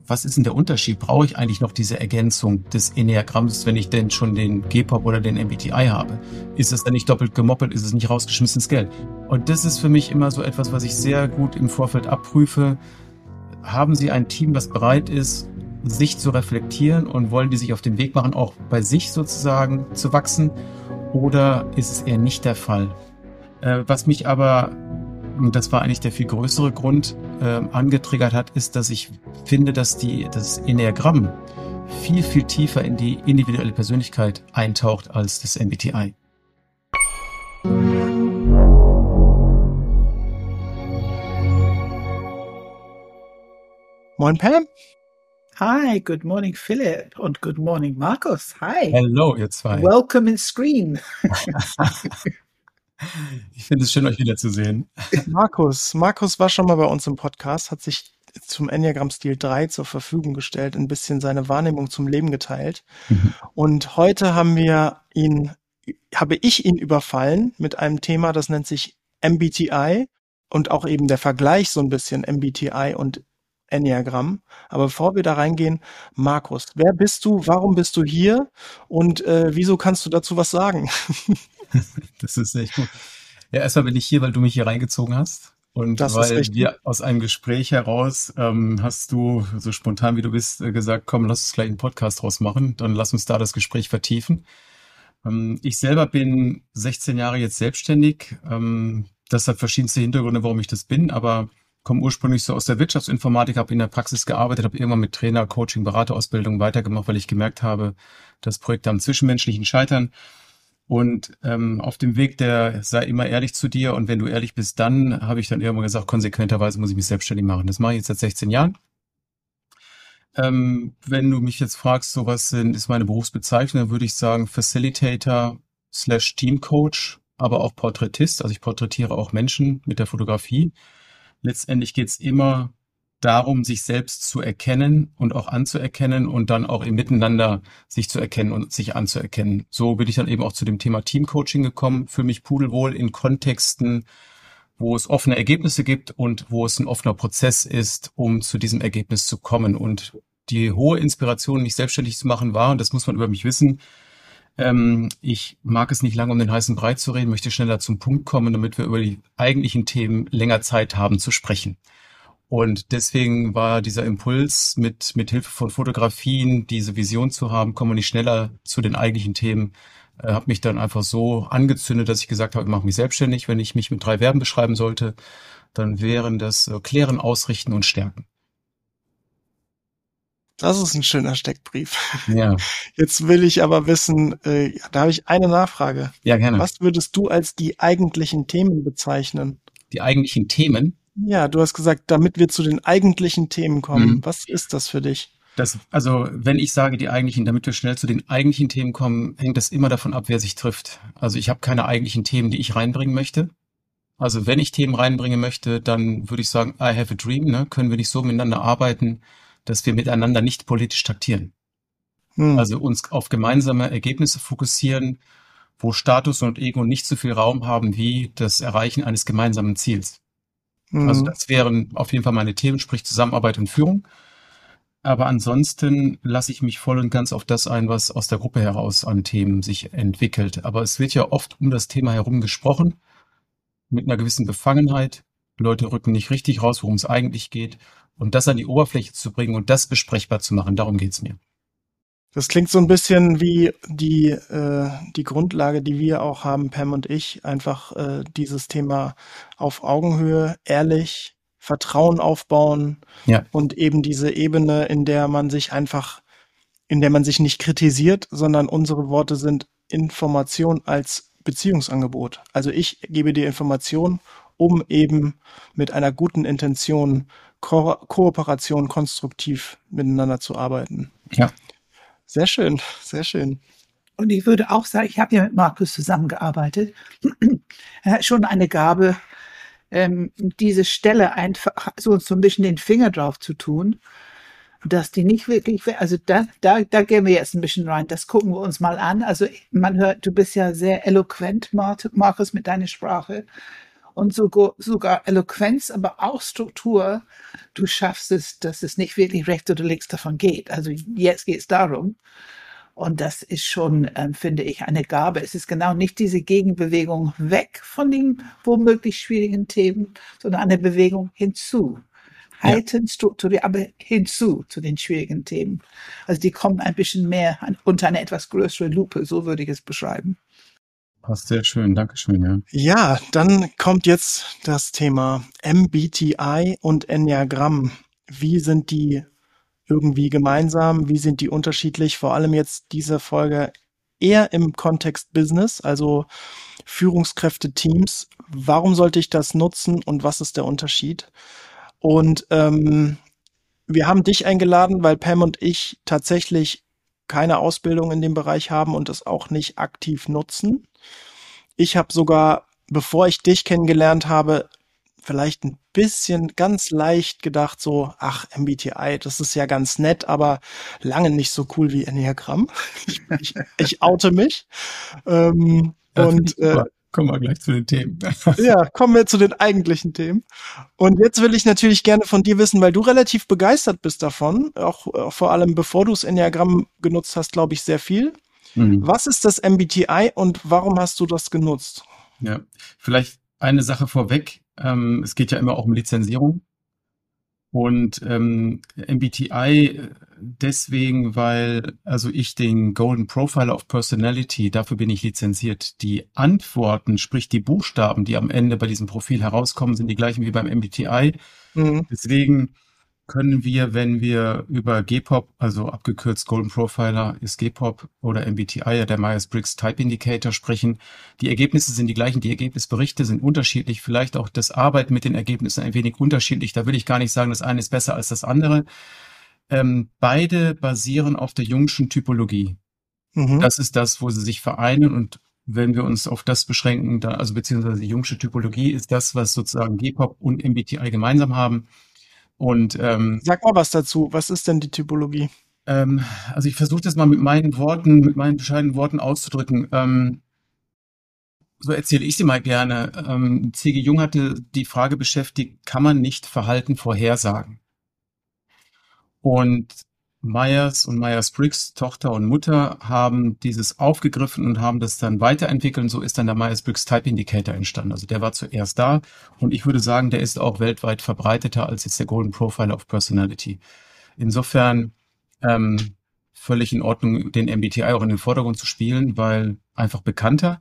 was ist denn der Unterschied? Brauche ich eigentlich noch diese Ergänzung des Enneagramms, wenn ich denn schon den GPOP oder den MBTI habe? Ist es dann nicht doppelt gemoppelt? Ist es nicht rausgeschmissenes Geld? Und das ist für mich immer so etwas, was ich sehr gut im Vorfeld abprüfe. Haben Sie ein Team, das bereit ist, sich zu reflektieren, und wollen die sich auf den Weg machen, auch bei sich sozusagen zu wachsen? Oder ist es eher nicht der Fall? Was mich aber, und das war eigentlich der viel größere Grund, angetriggert hat, ist, dass ich finde, dass das Enneagramm viel, viel tiefer in die individuelle Persönlichkeit eintaucht als das MBTI. Moin Pam. Hi, good morning Philipp und good morning Markus. Hi. Hello, ihr zwei. Welcome in Screen. Ich finde es schön, euch wiederzusehen. Markus war schon mal bei uns im Podcast, hat sich zum Enneagramm-Stil 3 zur Verfügung gestellt, ein bisschen seine Wahrnehmung zum Leben geteilt. Und heute habe ich ihn überfallen mit einem Thema, das nennt sich MBTI und auch eben der Vergleich so ein bisschen MBTI und Enneagramm. Aber bevor wir da reingehen, Markus, wer bist du, warum bist du hier und wieso kannst du dazu was sagen? Das ist echt gut. Ja, erstmal bin ich hier, weil du mich hier reingezogen hast. Und Das weil ist wir aus einem Gespräch heraus hast du, so spontan wie du bist, gesagt, komm, lass uns gleich einen Podcast draus machen. Dann lass uns da das Gespräch vertiefen. Ich selber bin 16 Jahre jetzt selbstständig. Das hat verschiedenste Hintergründe, warum ich das bin, aber komme ursprünglich so aus der Wirtschaftsinformatik, habe in der Praxis gearbeitet, habe irgendwann mit Trainer, Coaching, Beraterausbildung weitergemacht, weil ich gemerkt habe, dass Projekte am Zwischenmenschlichen scheitern. Und auf dem Weg, der sei immer ehrlich zu dir, und wenn du ehrlich bist, dann habe ich dann irgendwann gesagt, konsequenterweise muss ich mich selbstständig machen. Das mache ich jetzt seit 16 Jahren. Wenn du mich jetzt fragst, so was ist meine Berufsbezeichnung, dann würde ich sagen Facilitator / Teamcoach, aber auch Porträtist. Also ich porträtiere auch Menschen mit der Fotografie. Letztendlich geht es immer darum, sich selbst zu erkennen und auch anzuerkennen und dann auch im Miteinander sich zu erkennen und sich anzuerkennen. So bin ich dann eben auch zu dem Thema Teamcoaching gekommen, fühle mich pudelwohl in Kontexten, wo es offene Ergebnisse gibt und wo es ein offener Prozess ist, um zu diesem Ergebnis zu kommen. Und die hohe Inspiration, mich selbstständig zu machen, war, und das muss man über mich wissen, ich mag es nicht lange um den heißen Brei zu reden, möchte schneller zum Punkt kommen, damit wir über die eigentlichen Themen länger Zeit haben zu sprechen. Und deswegen war dieser Impuls, mit Hilfe von Fotografien diese Vision zu haben, kommen wir nicht schneller zu den eigentlichen Themen, habe mich dann einfach so angezündet, dass ich gesagt habe, ich mache mich selbstständig. Wenn ich mich mit 3 Verben beschreiben sollte, dann wären das klären, ausrichten und stärken. Das ist ein schöner Steckbrief. Ja. Jetzt will ich aber wissen, da habe ich eine Nachfrage. Ja, gerne. Was würdest du als die eigentlichen Themen bezeichnen? Die eigentlichen Themen? Ja, du hast gesagt, damit wir zu den eigentlichen Themen kommen. Was ist das für dich? Also, wenn ich sage die eigentlichen, damit wir schnell zu den eigentlichen Themen kommen, hängt das immer davon ab, wer sich trifft. Also ich habe keine eigentlichen Themen, die ich reinbringen möchte. Also wenn ich Themen reinbringen möchte, dann würde ich sagen, I have a dream, ne? Können wir nicht so miteinander arbeiten, dass wir miteinander nicht politisch taktieren. Also uns auf gemeinsame Ergebnisse fokussieren, wo Status und Ego nicht so viel Raum haben wie das Erreichen eines gemeinsamen Ziels. Also das wären auf jeden Fall meine Themen, sprich Zusammenarbeit und Führung. Aber ansonsten lasse ich mich voll und ganz auf das ein, was aus der Gruppe heraus an Themen sich entwickelt. Aber es wird ja oft um das Thema herum gesprochen, mit einer gewissen Befangenheit. Leute rücken nicht richtig raus, worum es eigentlich geht. Und das an die Oberfläche zu bringen und das besprechbar zu machen, darum geht's mir. Das klingt so ein bisschen wie die Grundlage, die wir auch haben, Pam und ich, einfach dieses Thema auf Augenhöhe, ehrlich, Vertrauen aufbauen, Ja. Und eben diese Ebene, in der man sich nicht kritisiert, sondern unsere Worte sind Information als Beziehungsangebot. Also ich gebe dir Information, um eben mit einer guten Intention Kooperation konstruktiv miteinander zu arbeiten. Ja. Sehr schön, sehr schön. Und ich würde auch sagen, ich habe ja mit Markus zusammengearbeitet. Er hat schon eine Gabe, diese Stelle einfach so ein bisschen den Finger drauf zu tun, dass die nicht wirklich, also da gehen wir jetzt ein bisschen rein, das gucken wir uns mal an. Also man hört, du bist ja sehr eloquent, Markus, mit deiner Sprache. und sogar Eloquenz, aber auch Struktur. Du schaffst es, dass es nicht wirklich rechts oder links davon geht. Also jetzt geht es darum. Und das ist schon, finde ich, eine Gabe. Es ist genau nicht diese Gegenbewegung weg von den womöglich schwierigen Themen, sondern eine Bewegung hinzu. Halten, strukturiert, aber hinzu zu den schwierigen Themen. Also die kommen ein bisschen mehr unter eine etwas größere Lupe, so würde ich es beschreiben. Passt sehr schön, Dankeschön, ja. Ja, dann kommt jetzt das Thema MBTI und Enneagramm. Wie sind die irgendwie gemeinsam? Wie sind die unterschiedlich? Vor allem jetzt diese Folge eher im Kontext Business, also Führungskräfte, Teams. Warum sollte ich das nutzen und was ist der Unterschied? Und wir haben dich eingeladen, weil Pam und ich tatsächlich keine Ausbildung in dem Bereich haben und es auch nicht aktiv nutzen. Ich habe sogar, bevor ich dich kennengelernt habe, vielleicht ein bisschen ganz leicht gedacht, so, ach, MBTI, das ist ja ganz nett, aber lange nicht so cool wie Enneagramm. Ich oute mich. Kommen wir gleich zu den Themen. Ja, kommen wir zu den eigentlichen Themen. Und jetzt will ich natürlich gerne von dir wissen, weil du relativ begeistert bist davon, auch vor allem bevor du das Enneagramm genutzt hast, glaube ich, sehr viel. Was ist das MBTI und warum hast du das genutzt? Ja, vielleicht eine Sache vorweg. Es geht ja immer auch um Lizenzierung. Und MBTI deswegen, weil also ich den Golden Profiler of Personality, dafür bin ich lizenziert. Die Antworten, sprich die Buchstaben, die am Ende bei diesem Profil herauskommen, sind die gleichen wie beim MBTI. Deswegen können wir, wenn wir über GPOP, also abgekürzt Golden Profiler ist GPOP oder MBTI, der Myers-Briggs Type Indicator, sprechen. Die Ergebnisse sind die gleichen, die Ergebnisberichte sind unterschiedlich, vielleicht auch das Arbeiten mit den Ergebnissen ein wenig unterschiedlich. Da will ich gar nicht sagen, das eine ist besser als das andere. Beide basieren auf der Jung'schen Typologie. Das ist das, wo sie sich vereinen, und wenn wir uns auf das beschränken, also beziehungsweise die Jung'sche Typologie ist das, was sozusagen GPOP und MBTI gemeinsam haben. Und sag mal was dazu. Was ist denn die Typologie? Also ich versuche das mal mit meinen bescheidenen Worten auszudrücken. So erzähle ich sie mal gerne. C.G. Jung hatte die Frage beschäftigt, kann man nicht Verhalten vorhersagen? Und Myers und Myers-Briggs, Tochter und Mutter, haben dieses aufgegriffen und haben das dann weiterentwickelt. Und so ist dann der Myers-Briggs Type Indicator entstanden. Also der war zuerst da. Und ich würde sagen, der ist auch weltweit verbreiteter als jetzt der Golden Profiler of Personality. Insofern völlig in Ordnung, den MBTI auch in den Vordergrund zu spielen, weil einfach bekannter.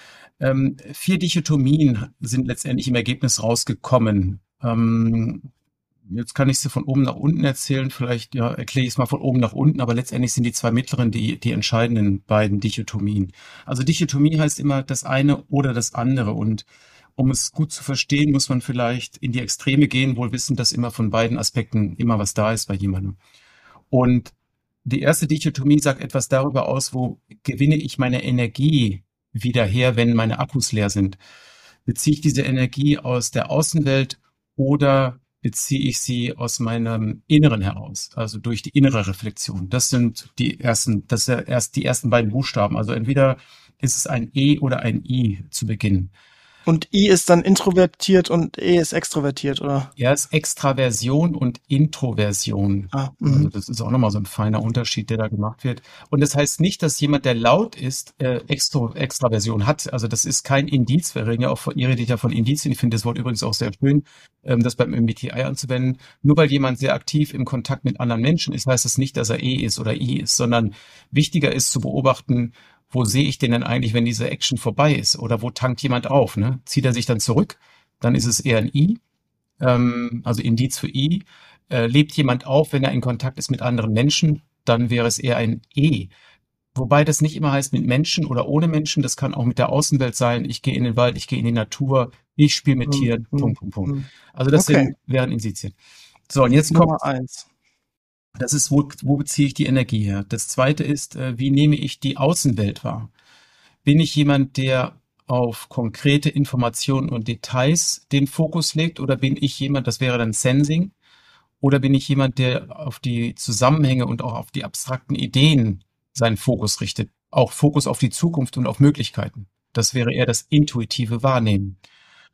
4 Dichotomien sind letztendlich im Ergebnis rausgekommen. Jetzt kann ich sie von oben nach unten erzählen, vielleicht erkläre ich es mal von oben nach unten, aber letztendlich sind die 2 mittleren die entscheidenden beiden Dichotomien. Also Dichotomie heißt immer das eine oder das andere, und um es gut zu verstehen, muss man vielleicht in die Extreme gehen, wohl wissend, dass immer von beiden Aspekten immer was da ist bei jemandem. Und die erste Dichotomie sagt etwas darüber aus, wo gewinne ich meine Energie wieder her, wenn meine Akkus leer sind. Beziehe ich diese Energie aus der Außenwelt oder beziehe ich sie aus meinem Inneren heraus, also durch die innere Reflexion? Das sind die ersten beiden Buchstaben. Also entweder ist es ein E oder ein I zu Beginn. Und I ist dann introvertiert und E ist extrovertiert, oder? Ja, ist Extraversion und Introversion. Also das ist auch nochmal so ein feiner Unterschied, der da gemacht wird. Und das heißt nicht, dass jemand, der laut ist, Extraversion hat. Also das ist kein Indiz. Wir reden ja auch ihr redet ja von Indizien. Ich finde das Wort übrigens auch sehr schön, das beim MBTI anzuwenden. Nur weil jemand sehr aktiv im Kontakt mit anderen Menschen ist, heißt das nicht, dass er E ist oder I ist, sondern wichtiger ist zu beobachten, wo sehe ich den denn eigentlich, wenn diese Action vorbei ist? Oder wo tankt jemand auf? Ne? Zieht er sich dann zurück? Dann ist es eher ein I, also Indiz für I. Lebt jemand auf, wenn er in Kontakt ist mit anderen Menschen? Dann wäre es eher ein E. Wobei das nicht immer heißt mit Menschen oder ohne Menschen. Das kann auch mit der Außenwelt sein. Ich gehe in den Wald, ich gehe in die Natur, ich spiele mit Tieren, Punkt. Also das wären Indizien. So, und jetzt kommt Nummer 1. Das ist, wo beziehe ich die Energie her? Das zweite ist, wie nehme ich die Außenwelt wahr? Bin ich jemand, der auf konkrete Informationen und Details den Fokus legt, oder bin ich jemand, das wäre dann Sensing, oder bin ich jemand, der auf die Zusammenhänge und auch auf die abstrakten Ideen seinen Fokus richtet? Auch Fokus auf die Zukunft und auf Möglichkeiten. Das wäre eher das intuitive Wahrnehmen.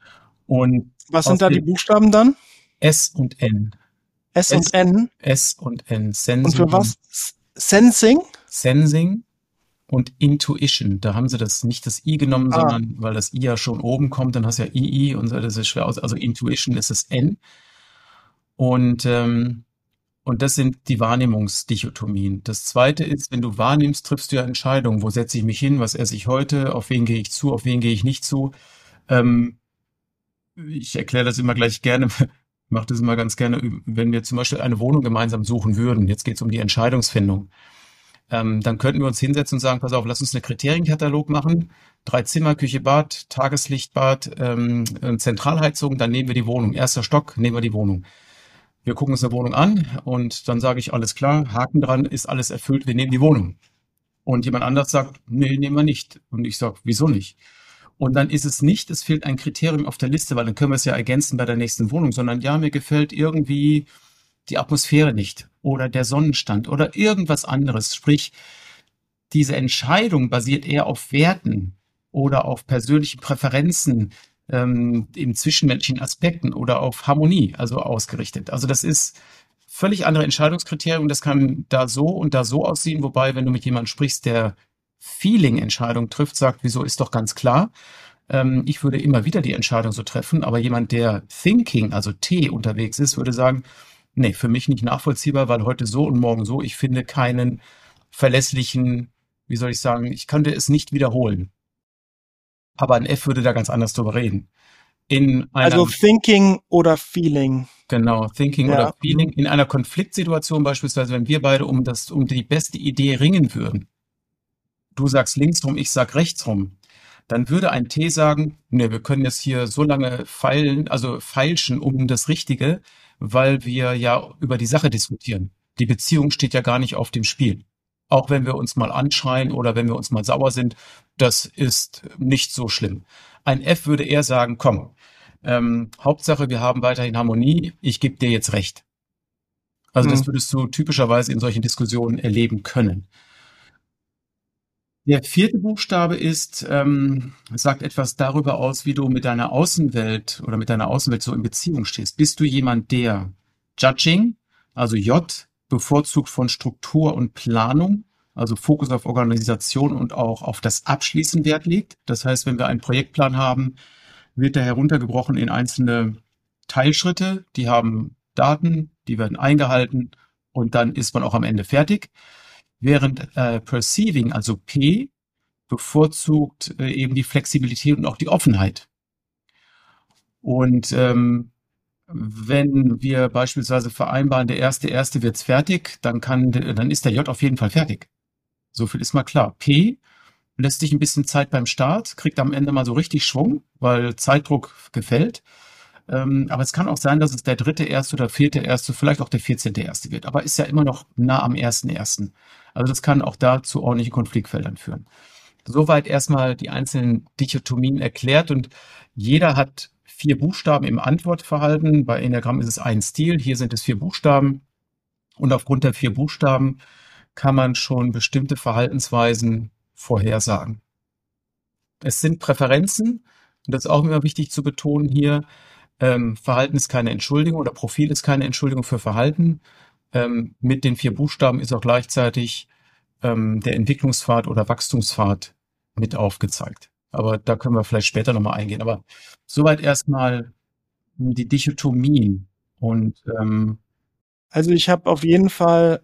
Und was sind da die Buchstaben dann? S und N. S und N? S und N. Sensing. Und für was? Sensing? Sensing und Intuition. Da haben sie nicht das I genommen, sondern weil das I ja schon oben kommt, dann hast du ja II und so, das ist schwer aus. Also Intuition ist das N. Und das sind die Wahrnehmungsdichotomien. Das zweite ist, wenn du wahrnimmst, triffst du ja Entscheidungen. Wo setze ich mich hin? Was esse ich heute? Auf wen gehe ich zu? Auf wen gehe ich nicht zu? Ich erkläre das immer gleich gerne, mache das immer ganz gerne, wenn wir zum Beispiel eine Wohnung gemeinsam suchen würden. Jetzt geht es um die Entscheidungsfindung. Dann könnten wir uns hinsetzen und sagen, pass auf, lass uns einen Kriterienkatalog machen. 3 Zimmer, Küche, Bad, Tageslichtbad, Zentralheizung, dann nehmen wir die Wohnung. 1. Stock, nehmen wir die Wohnung. Wir gucken uns eine Wohnung an und dann sage ich, alles klar, Haken dran, ist alles erfüllt, wir nehmen die Wohnung. Und jemand anders sagt, nee, nehmen wir nicht. Und ich sage, wieso nicht? Und dann ist es nicht, es fehlt ein Kriterium auf der Liste, weil dann können wir es ja ergänzen bei der nächsten Wohnung, sondern ja, mir gefällt irgendwie die Atmosphäre nicht oder der Sonnenstand oder irgendwas anderes. Sprich, diese Entscheidung basiert eher auf Werten oder auf persönlichen Präferenzen, in zwischenmenschlichen Aspekten oder auf Harmonie, also ausgerichtet. Also das ist völlig andere Entscheidungskriterium. Das kann da so und da so aussehen. Wobei, wenn du mit jemandem sprichst, der Feeling-Entscheidung trifft, sagt, wieso ist doch ganz klar. Ich würde immer wieder die Entscheidung so treffen. Aber jemand, der Thinking, also T unterwegs ist, würde sagen, nee, für mich nicht nachvollziehbar, weil heute so und morgen so. Ich finde keinen verlässlichen, wie soll ich sagen, ich könnte es nicht wiederholen. Aber ein F würde da ganz anders drüber reden. Also Thinking oder Feeling. Genau, Thinking oder Feeling. In einer Konfliktsituation beispielsweise, wenn wir beide um die beste Idee ringen würden, du sagst links rum, ich sag rechts rum, dann würde ein T sagen, ne, wir können jetzt hier so lange feilschen um das Richtige, weil wir ja über die Sache diskutieren. Die Beziehung steht ja gar nicht auf dem Spiel. Auch wenn wir uns mal anschreien oder wenn wir uns mal sauer sind, das ist nicht so schlimm. Ein F würde eher sagen, komm, Hauptsache wir haben weiterhin Harmonie, ich gebe dir jetzt recht. Also das würdest du typischerweise in solchen Diskussionen erleben können. Der 4. Buchstabe sagt etwas darüber aus, wie du mit deiner Außenwelt oder mit deiner Außenwelt so in Beziehung stehst. Bist du jemand, der Judging, also J, bevorzugt von Struktur und Planung, also Fokus auf Organisation und auch auf das Abschließen Wert legt? Das heißt, wenn wir einen Projektplan haben, wird der heruntergebrochen in einzelne Teilschritte, die haben Daten, die werden eingehalten und dann ist man auch am Ende fertig. Während Perceiving, also P, bevorzugt eben die Flexibilität und auch die Offenheit. Und wenn wir beispielsweise vereinbaren, der erste wird's fertig, dann ist der J auf jeden Fall fertig. So viel ist mal klar. P lässt sich ein bisschen Zeit beim Start, kriegt am Ende mal so richtig Schwung, weil Zeitdruck gefällt. Aber es kann auch sein, dass es der 3. oder 4., vielleicht auch der 14. wird. Aber ist ja immer noch nah am 1. Also das kann auch da zu ordentlichen Konfliktfeldern führen. Soweit erstmal die einzelnen Dichotomien erklärt und jeder hat 4 Buchstaben im Antwortverhalten. Bei Enneagramm ist es ein Stil, hier sind es 4 Buchstaben. Und aufgrund der 4 Buchstaben kann man schon bestimmte Verhaltensweisen vorhersagen. Es sind Präferenzen, und das ist auch immer wichtig zu betonen hier. Verhalten ist keine Entschuldigung oder Profil ist keine Entschuldigung für Verhalten. Mit den 4 Buchstaben ist auch gleichzeitig der Entwicklungspfad oder Wachstumspfad mit aufgezeigt. Aber da können wir vielleicht später nochmal eingehen. Aber soweit erstmal die Dichotomien. Und also ich habe auf jeden Fall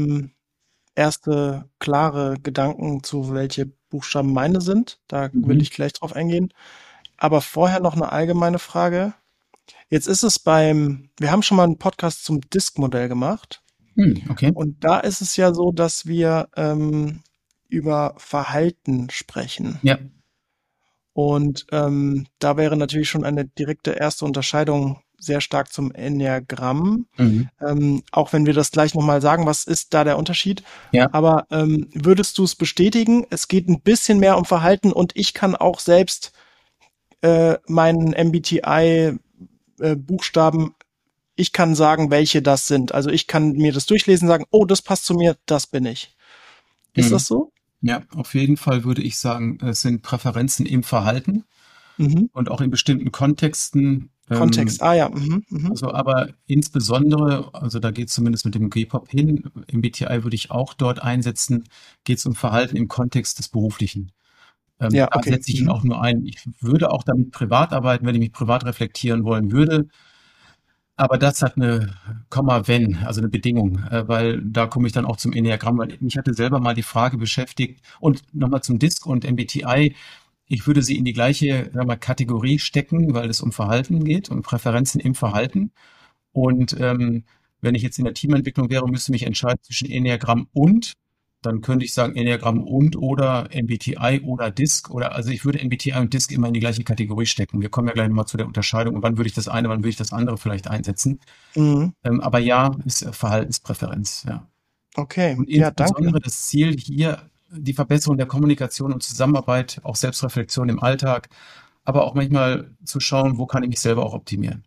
erste klare Gedanken zu, welche Buchstaben meine sind. Da will ich gleich drauf eingehen. Aber vorher noch eine allgemeine Frage. Jetzt ist es wir haben schon mal einen Podcast zum Disk-Modell gemacht. Okay. Und da ist es ja so, dass wir über Verhalten sprechen. Ja. Und da wäre natürlich schon eine direkte erste Unterscheidung sehr stark zum Enneagramm. Auch wenn wir das gleich nochmal sagen, was ist da der Unterschied? Ja. Aber würdest du es bestätigen? Es geht ein bisschen mehr um Verhalten und ich kann auch selbst meinen MBTI Buchstaben, ich kann sagen, welche das sind. Also ich kann mir das durchlesen, sagen, oh, das passt zu mir, das bin ich. Ist das so? Ja, auf jeden Fall würde ich sagen, es sind Präferenzen im Verhalten. und auch in bestimmten Kontexten. Kontext, ja. Also aber insbesondere, also da geht es zumindest mit dem G-Pop hin, MBTI würde ich auch dort einsetzen, geht es um Verhalten im Kontext des Beruflichen. Ja, Da okay. setze ich ihn auch nur ein. Ich würde auch damit privat arbeiten, wenn ich mich privat reflektieren wollen würde. Aber das hat eine Komma wenn, also eine Bedingung, weil da komme ich dann auch zum Enneagramm, weil mich hatte selber mal die Frage beschäftigt und nochmal zum DISC und MBTI. Ich würde sie in die gleiche, sagen wir mal, Kategorie stecken, weil es um Verhalten geht, um Präferenzen im Verhalten. Und wenn ich jetzt in der Teamentwicklung wäre, müsste ich mich entscheiden zwischen Enneagramm und, dann könnte ich sagen Enneagramm und oder MBTI oder DISC oder, also ich würde MBTI und DISC immer in die gleiche Kategorie stecken. Wir kommen ja gleich nochmal zu der Unterscheidung und wann würde ich das eine, wann würde ich das andere vielleicht einsetzen. Aber ja, ist Verhaltenspräferenz, ja. Okay, Und ja, danke. insbesondere das Ziel hier, die Verbesserung der Kommunikation und Zusammenarbeit, auch Selbstreflexion im Alltag, aber auch manchmal zu schauen, wo kann ich mich selber auch optimieren.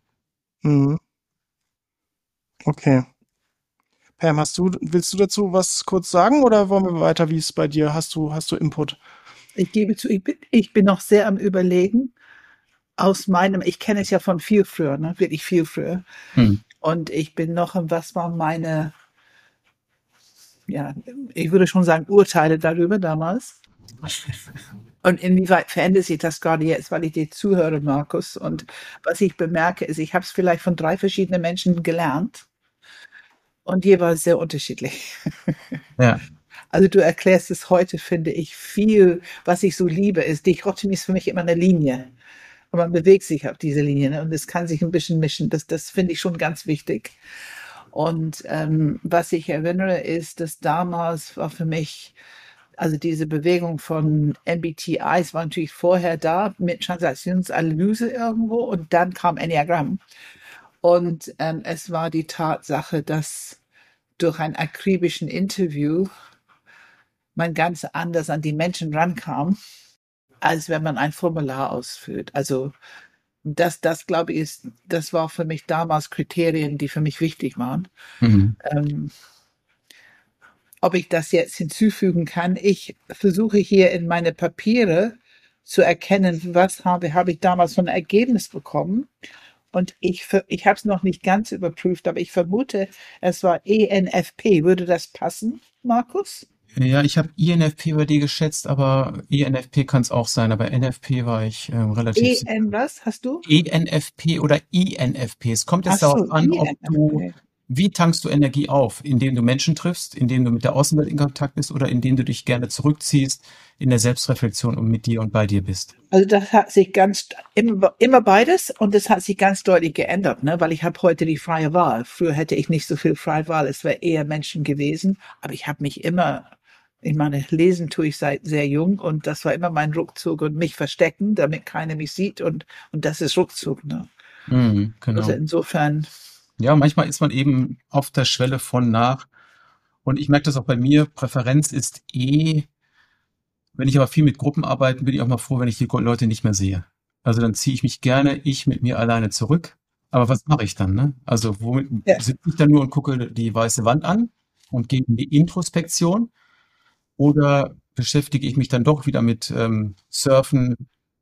Okay. Pam, willst du dazu was kurz sagen oder wollen wir weiter, wie es bei dir? Hast du Input? Ich gebe zu, ich bin noch sehr am Überlegen. Ich kenne es ja von viel früher, ne? Wirklich viel früher. Und ich bin noch was war meine, ja, ich würde schon sagen, Urteile darüber damals. Und inwieweit verändert sich das gerade jetzt, weil ich dir zuhöre, Markus. Und was ich bemerke, ist, ich habe es vielleicht von 3 verschiedenen Menschen gelernt. Und jeweils sehr unterschiedlich. Ja. Also du erklärst es heute, finde ich, viel, was ich so liebe, ist, Dichotomie ist für mich immer eine Linie. Und man bewegt sich auf diese Linie, ne? Und es kann sich ein bisschen mischen. Das finde ich schon ganz wichtig. Und was ich erinnere, ist, dass damals war für mich, also diese Bewegung von MBTIs war natürlich vorher da, mit Transaktionsanalyse irgendwo, und dann kam Enneagramm. Und es war die Tatsache, dass durch ein akribischen Interview man ganz anders an die Menschen rankam, als wenn man ein Formular ausfüllt. Also das glaube ich, das war für mich damals Kriterien, die für mich wichtig waren. Ob ich das jetzt hinzufügen kann, ich versuche hier in meine Papiere zu erkennen, was habe ich damals von einem Ergebnis bekommen. Und ich habe es noch nicht ganz überprüft, aber ich vermute, es war ENFP. Würde das passen, Markus? Ja, ich habe INFP bei dir geschätzt, aber ENFP kann es auch sein, aber NFP war ich relativ sicher. was hast du? ENFP oder INFP. Es kommt jetzt darauf an, ob wie tankst du Energie auf? Indem du Menschen triffst, indem du mit der Außenwelt in Kontakt bist oder indem du dich gerne zurückziehst in der Selbstreflexion und mit dir und bei dir bist? Also das hat sich immer beides, und das hat sich ganz deutlich geändert, ne? Weil ich habe heute die freie Wahl. Früher hätte ich nicht so viel freie Wahl, es wäre eher Menschen gewesen, aber ich habe mich immer, ich meine, lesen tue ich seit sehr jung, und das war immer mein Rückzug und mich verstecken, damit keiner mich sieht, und das ist Rückzug, ne? Genau. Also insofern. Ja, manchmal ist man eben auf der Schwelle von nach. Und ich merke das auch bei mir. Präferenz ist wenn ich aber viel mit Gruppen arbeite, bin ich auch mal froh, wenn ich die Leute nicht mehr sehe. Also dann ziehe ich mich gerne, mit mir alleine zurück. Aber was mache ich dann, ne? Also womit sitze ich dann nur und gucke die weiße Wand an und gehe in die Introspektion? Oder beschäftige ich mich dann doch wieder mit Surfen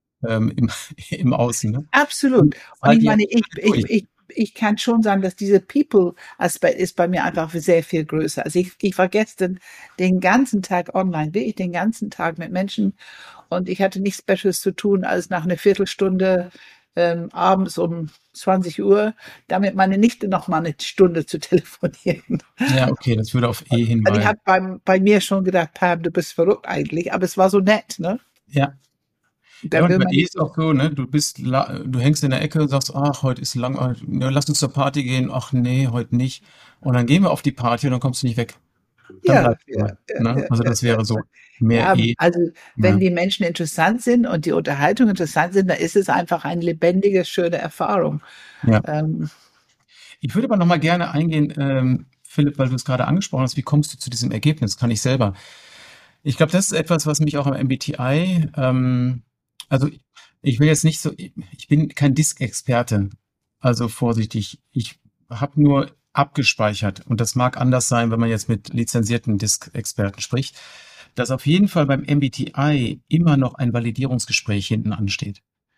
im Außen, ne? Absolut. Und ich meine, ich kann schon sagen, dass dieser People-Aspekt ist bei mir einfach sehr viel größer. Also ich war gestern den ganzen Tag online, wirklich den ganzen Tag mit Menschen, und ich hatte nichts Besseres zu tun, als nach einer Viertelstunde abends um 20 Uhr, damit meine Nichte noch mal eine Stunde zu telefonieren. Ja, okay, das würde auf hinweisen. Also ich habe bei mir schon gedacht, Pam, du bist verrückt eigentlich, aber es war so nett, ne? Ja. Ja, und bei ist auch so, ne? Du hängst in der Ecke und sagst, ach, heute ist lang, lass uns zur Party gehen. Ach nee, heute nicht. Und dann gehen wir auf die Party und dann kommst du nicht weg. Dann also das wäre so mehr Also wenn die Menschen interessant sind und die Unterhaltung interessant sind, dann ist es einfach eine lebendige, schöne Erfahrung. Ja. Ich würde aber noch mal gerne eingehen, Philipp, weil du es gerade angesprochen hast, wie kommst du zu diesem Ergebnis? Kann ich selber. Ich glaube, das ist etwas, was mich auch am MBTI, also ich will jetzt nicht so, ich bin kein DISC-Experte, also vorsichtig. Ich habe nur abgespeichert, und das mag anders sein, wenn man jetzt mit lizenzierten DISC-Experten spricht, dass auf jeden Fall beim MBTI immer noch ein Validierungsgespräch hinten ansteht.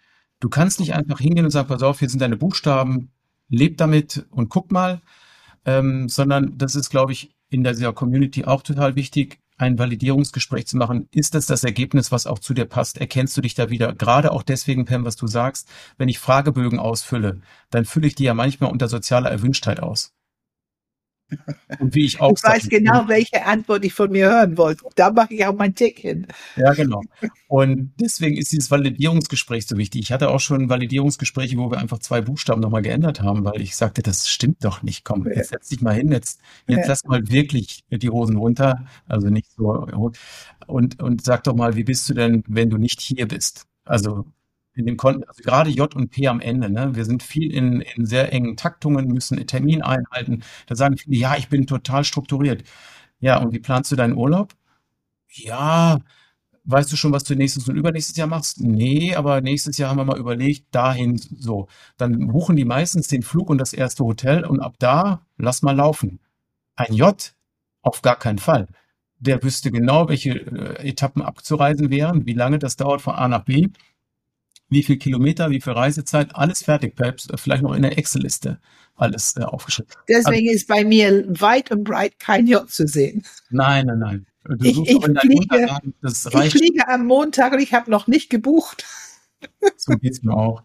Du kannst nicht einfach hingehen und sagen, pass auf, hier sind deine Buchstaben, leb damit und guck mal, sondern das ist, glaube ich, in dieser Community auch total wichtig, ein Validierungsgespräch zu machen. Ist das das Ergebnis, was auch zu dir passt? Erkennst du dich da wieder? Gerade auch deswegen, Pam, was du sagst, wenn ich Fragebögen ausfülle, dann fülle ich die ja manchmal unter sozialer Erwünschtheit aus. Und wie ich auch Ich weiß sage, genau, welche Antwort ich von mir hören wollte. Da mache ich auch mein Tick hin. ja, genau. Und deswegen ist dieses Validierungsgespräch so wichtig. Ich hatte auch schon Validierungsgespräche, wo wir einfach 2 Buchstaben nochmal geändert haben, weil ich sagte, das stimmt doch nicht. Komm, jetzt setz dich mal hin, jetzt Ja. lass mal wirklich die Hosen runter, also nicht so, und sag doch mal, wie bist du denn, wenn du nicht hier bist? Also in dem also gerade J und P am Ende, ne? Wir sind viel in sehr engen Taktungen, müssen einen Termin einhalten. Da sagen viele, ja, ich bin total strukturiert. Ja, und wie planst du deinen Urlaub? Ja, weißt du schon, was du nächstes und übernächstes Jahr machst? Nee, aber nächstes Jahr haben wir mal überlegt, dahin so. Dann buchen die meistens den Flug und das erste Hotel und ab da lass mal laufen. Ein J? Auf gar keinen Fall. Der wüsste genau, welche Etappen abzureisen wären, wie lange das dauert von A nach B, wie viel Kilometer, wie viel Reisezeit, alles fertig, vielleicht noch in der Excel-Liste alles aufgeschrieben. Also, Deswegen ist bei mir weit und breit kein J zu sehen. nein, nein, nein. Du Ich, suchst ich, auch in deinen fliege, Unterlagen, das ich reicht, fliege am Montag und ich habe noch nicht gebucht. so geht's mir auch.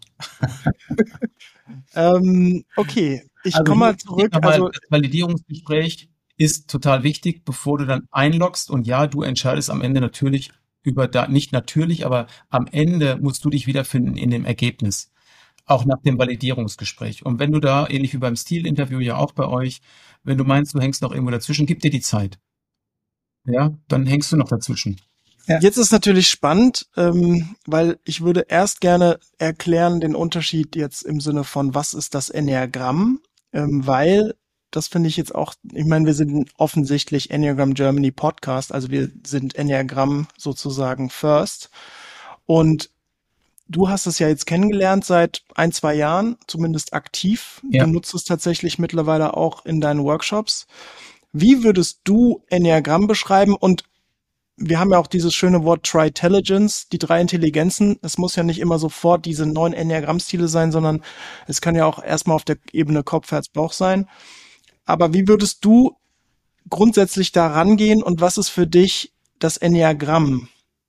Okay, ich Also komme hier mal zurück. nochmal, Also das Validierungsgespräch ist total wichtig, bevor du dann einloggst. Und ja, du entscheidest am Ende natürlich nicht natürlich, aber am Ende musst du dich wiederfinden in dem Ergebnis. Auch nach dem Validierungsgespräch. Und wenn du da, ähnlich wie beim Stil-Interview ja auch bei euch, wenn du meinst, du hängst noch irgendwo dazwischen, gib dir die Zeit. Ja, dann hängst du noch dazwischen. Ja. jetzt ist natürlich spannend, weil ich würde erst gerne erklären den Unterschied jetzt im Sinne von, was ist das Enneagramm, weil das finde ich jetzt auch, ich meine, wir sind offensichtlich Enneagram Germany Podcast, also wir sind Enneagramm sozusagen first. Und du hast es ja jetzt kennengelernt seit 1, 2 Jahren, zumindest aktiv. Ja. Du nutzt es tatsächlich mittlerweile auch in deinen Workshops. Wie würdest du Enneagramm beschreiben? Und wir haben ja auch dieses schöne Wort Tritelligence, die 3 Intelligenzen. Es muss ja nicht immer sofort diese 9 Enneagrammstile sein, sondern es kann ja auch erstmal auf der Ebene Kopf, Herz, Bauch sein. Aber wie würdest du grundsätzlich da rangehen und was ist für dich das Enneagramm?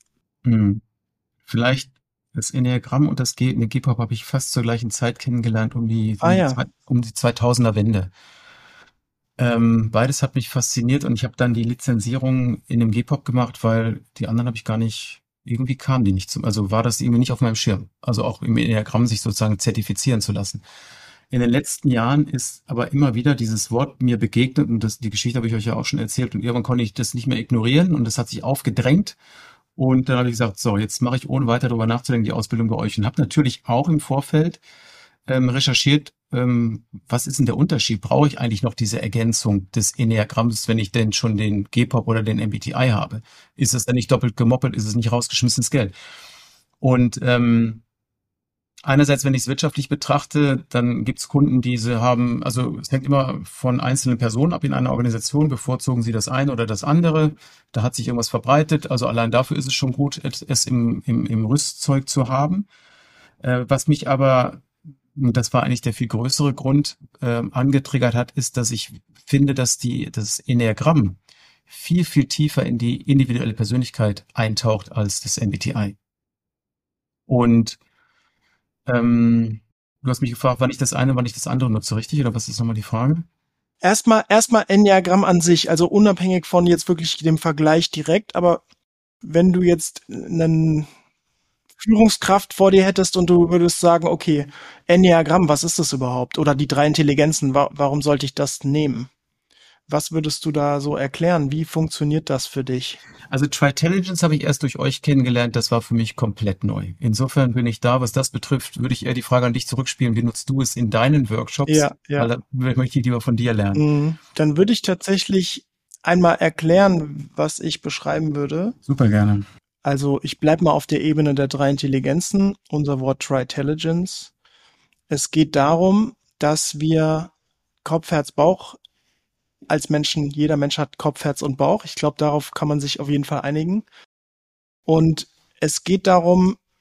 Vielleicht das Enneagramm und das G-Pop habe ich fast zur gleichen Zeit kennengelernt, um die 2000er Wende. Beides hat mich fasziniert und ich habe dann die Lizenzierung in dem G-Pop gemacht, weil die anderen habe ich gar nicht, irgendwie kamen die nicht also war das irgendwie nicht auf meinem Schirm. Also auch im Enneagramm sich sozusagen zertifizieren zu lassen. In den letzten Jahren ist aber immer wieder dieses Wort mir begegnet und die Geschichte habe ich euch ja auch schon erzählt und irgendwann konnte ich das nicht mehr ignorieren und das hat sich aufgedrängt und dann habe ich gesagt, so, jetzt mache ich ohne weiter darüber nachzudenken die Ausbildung bei euch und habe natürlich auch im Vorfeld recherchiert, was ist denn der Unterschied? Brauche ich eigentlich noch diese Ergänzung des Enneagramms, wenn ich denn schon den G-Pop oder den MBTI habe? Ist es dann nicht doppelt gemoppelt? Ist es nicht rausgeschmissenes Geld? Und einerseits, wenn ich es wirtschaftlich betrachte, dann gibt es Kunden, die sie haben, also es hängt immer von einzelnen Personen ab in einer Organisation, bevorzugen sie das eine oder das andere, da hat sich irgendwas verbreitet, also allein dafür ist es schon gut, es im Rüstzeug zu haben. Was mich aber, und das war eigentlich der viel größere Grund, angetriggert hat, ist, dass ich finde, dass das Enneagramm viel, viel tiefer in die individuelle Persönlichkeit eintaucht als das MBTI. Und du hast mich gefragt, wann ich das eine, wann ich das andere nutze, richtig? Oder was ist nochmal die Frage? Erstmal Enneagramm an sich, also unabhängig von jetzt wirklich dem Vergleich direkt, aber wenn du jetzt einen Führungskraft vor dir hättest und du würdest sagen, okay, Enneagramm, was ist das überhaupt? Oder die 3 Intelligenzen, warum sollte ich das nehmen? Was würdest du da so erklären? Wie funktioniert das für dich? Also Tritelligence habe ich erst durch euch kennengelernt, das war für mich komplett neu. Insofern bin ich da, was das betrifft, würde ich eher die Frage an dich zurückspielen, wie nutzt du es in deinen Workshops? Ja. Weil da möchte ich lieber von dir lernen. Dann würde ich tatsächlich einmal erklären, was ich beschreiben würde. Super gerne. Also ich bleibe mal auf der Ebene der 3 Intelligenzen, unser Wort Tritelligence. Es geht darum, dass wir Kopf, Herz, Bauch als Menschen, jeder Mensch hat Kopf, Herz und Bauch. Ich glaube, darauf kann man sich auf jeden Fall einigen. Und es geht darum,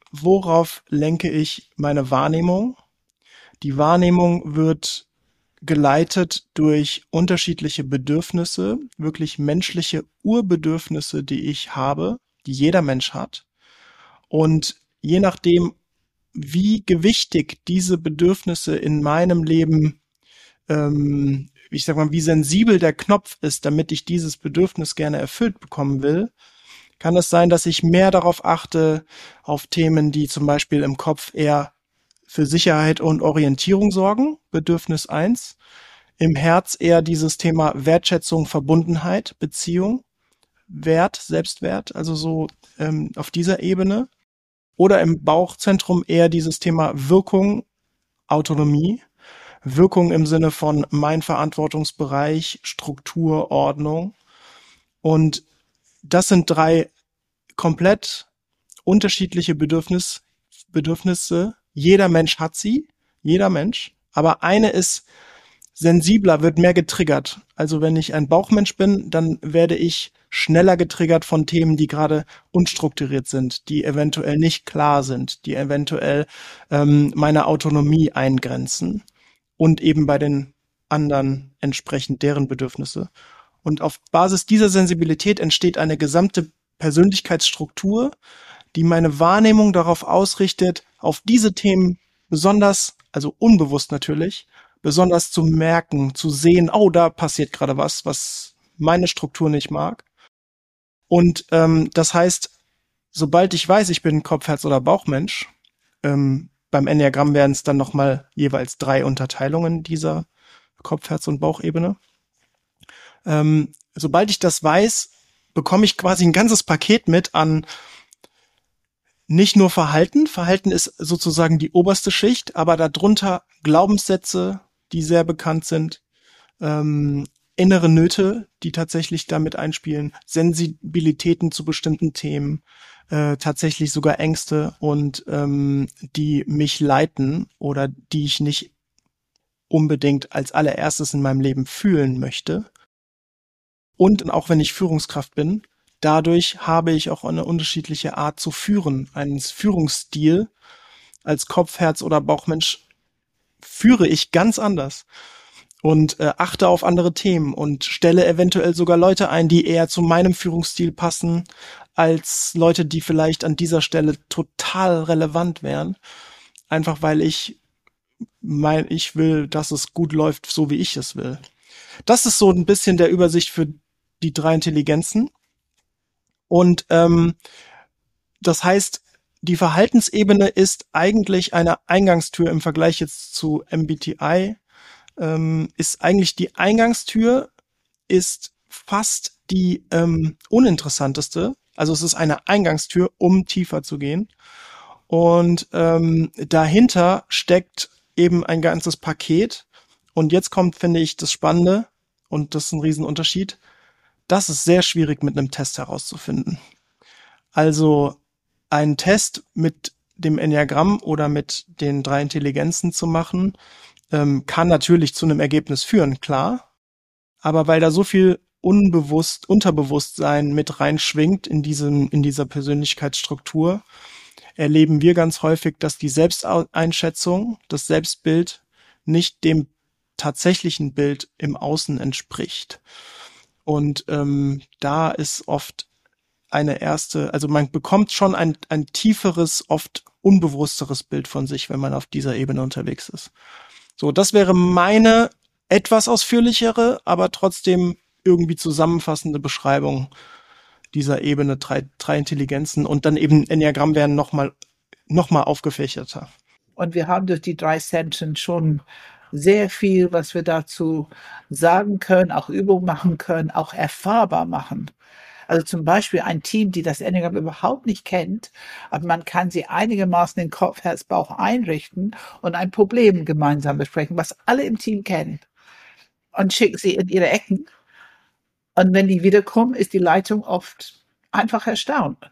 worauf lenke ich meine Wahrnehmung? Die Wahrnehmung wird geleitet durch unterschiedliche Bedürfnisse, wirklich menschliche Urbedürfnisse, die ich habe, die jeder Mensch hat. Und je nachdem, wie gewichtig diese Bedürfnisse in meinem Leben, ich sag mal, wie sensibel der Knopf ist, damit ich dieses Bedürfnis gerne erfüllt bekommen will, kann es sein, dass ich mehr darauf achte, auf Themen, die zum Beispiel im Kopf eher für Sicherheit und Orientierung sorgen, Bedürfnis 1. Im Herz eher dieses Thema Wertschätzung, Verbundenheit, Beziehung, Wert, Selbstwert, also so auf dieser Ebene. Oder im Bauchzentrum eher dieses Thema Wirkung, Autonomie, Wirkung im Sinne von mein Verantwortungsbereich, Struktur, Ordnung. Und das sind 3 komplett unterschiedliche Bedürfnisse. Jeder Mensch hat sie, jeder Mensch. Aber eine ist sensibler, wird mehr getriggert. Also wenn ich ein Bauchmensch bin, dann werde ich schneller getriggert von Themen, die gerade unstrukturiert sind, die eventuell nicht klar sind, die eventuell meine Autonomie eingrenzen und eben bei den anderen entsprechend deren Bedürfnisse. Und auf Basis dieser Sensibilität entsteht eine gesamte Persönlichkeitsstruktur, die meine Wahrnehmung darauf ausrichtet, auf diese Themen besonders, also unbewusst natürlich, besonders zu merken, zu sehen, oh, da passiert gerade was meine Struktur nicht mag. Und das heißt, sobald ich weiß, ich bin Kopf-, Herz- oder Bauchmensch, beim Enneagramm wären es dann nochmal jeweils 3 Unterteilungen dieser Kopf-, Herz- und Bauchebene. Sobald ich das weiß, bekomme ich quasi ein ganzes Paket mit an nicht nur Verhalten. Verhalten ist sozusagen die oberste Schicht, aber darunter Glaubenssätze, die sehr bekannt sind, innere Nöte, die tatsächlich damit einspielen, Sensibilitäten zu bestimmten Themen, tatsächlich sogar Ängste und die mich leiten oder die ich nicht unbedingt als allererstes in meinem Leben fühlen möchte. Und auch wenn ich Führungskraft bin, dadurch habe ich auch eine unterschiedliche Art zu führen, einen Führungsstil. Als Kopf-, Herz- oder Bauchmensch führe ich ganz anders und achte auf andere Themen und stelle eventuell sogar Leute ein, die eher zu meinem Führungsstil passen, als Leute, die vielleicht an dieser Stelle total relevant wären. Einfach weil ich will, dass es gut läuft, so wie ich es will. Das ist so ein bisschen der Übersicht für die 3 Intelligenzen. Und das heißt, die Verhaltensebene ist eigentlich eine Eingangstür im Vergleich jetzt zu MBTI. Ist eigentlich die Eingangstür, ist fast die uninteressanteste. Also es ist eine Eingangstür, um tiefer zu gehen. Und dahinter steckt eben ein ganzes Paket. Und jetzt kommt, finde ich, das Spannende, und das ist ein Riesenunterschied. Das ist sehr schwierig mit einem Test herauszufinden. Also einen Test mit dem Enneagramm oder mit den 3 Intelligenzen zu machen, kann natürlich zu einem Ergebnis führen, klar. Aber weil da so viel Unterbewusstsein mit reinschwingt in dieser Persönlichkeitsstruktur, erleben wir ganz häufig, dass die Selbsteinschätzung, das Selbstbild nicht dem tatsächlichen Bild im Außen entspricht. Und da ist oft also man bekommt schon ein tieferes, oft unbewussteres Bild von sich, wenn man auf dieser Ebene unterwegs ist. So, das wäre meine etwas ausführlichere, aber trotzdem irgendwie zusammenfassende Beschreibung dieser Ebene, 3 Intelligenzen, und dann eben Enneagramm wären noch mal aufgefächerter. Und wir haben durch die 3 Sessions schon sehr viel, was wir dazu sagen können, auch Übungen machen können, auch erfahrbar machen. Also zum Beispiel ein Team, die das Enneagramm überhaupt nicht kennt, aber man kann sie einigermaßen in Kopf, Herz, Bauch einrichten und ein Problem gemeinsam besprechen, was alle im Team kennen, und schicken sie in ihre Ecken. Und wenn die wiederkommen, ist die Leitung oft einfach erstaunt,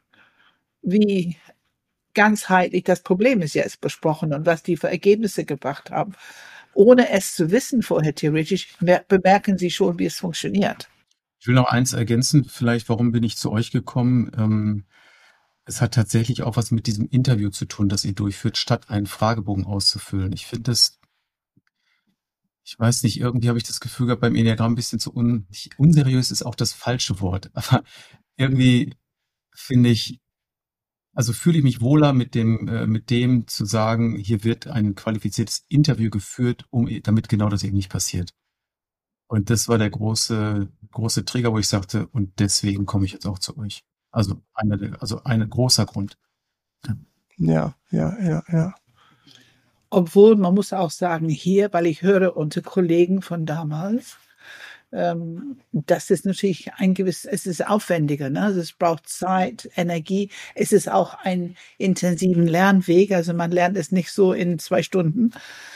wie ganzheitlich das Problem ist jetzt besprochen und was die für Ergebnisse gebracht haben. Ohne es zu wissen vorher theoretisch, bemerken sie schon, wie es funktioniert. Ich will noch eins ergänzen, vielleicht, warum bin ich zu euch gekommen? Es hat tatsächlich auch was mit diesem Interview zu tun, das ihr durchführt, statt einen Fragebogen auszufüllen. Ich finde das, ich weiß nicht, irgendwie habe ich das Gefühl gehabt, beim Enneagramm ein bisschen nicht unseriös ist auch das falsche Wort, aber irgendwie finde ich, also fühle ich mich wohler mit dem zu sagen, hier wird ein qualifiziertes Interview geführt, damit genau das eben nicht passiert. Und das war der große Trigger, wo ich sagte, und deswegen komme ich jetzt auch zu euch. Also ein großer Grund. Ja, ja, ja, ja. Obwohl, man muss auch sagen, hier, weil ich höre unter Kollegen von damals, das ist natürlich es ist aufwendiger, ne? Also es braucht Zeit, Energie. Es ist auch ein intensiven Lernweg. Also man lernt es nicht so in 2 Stunden.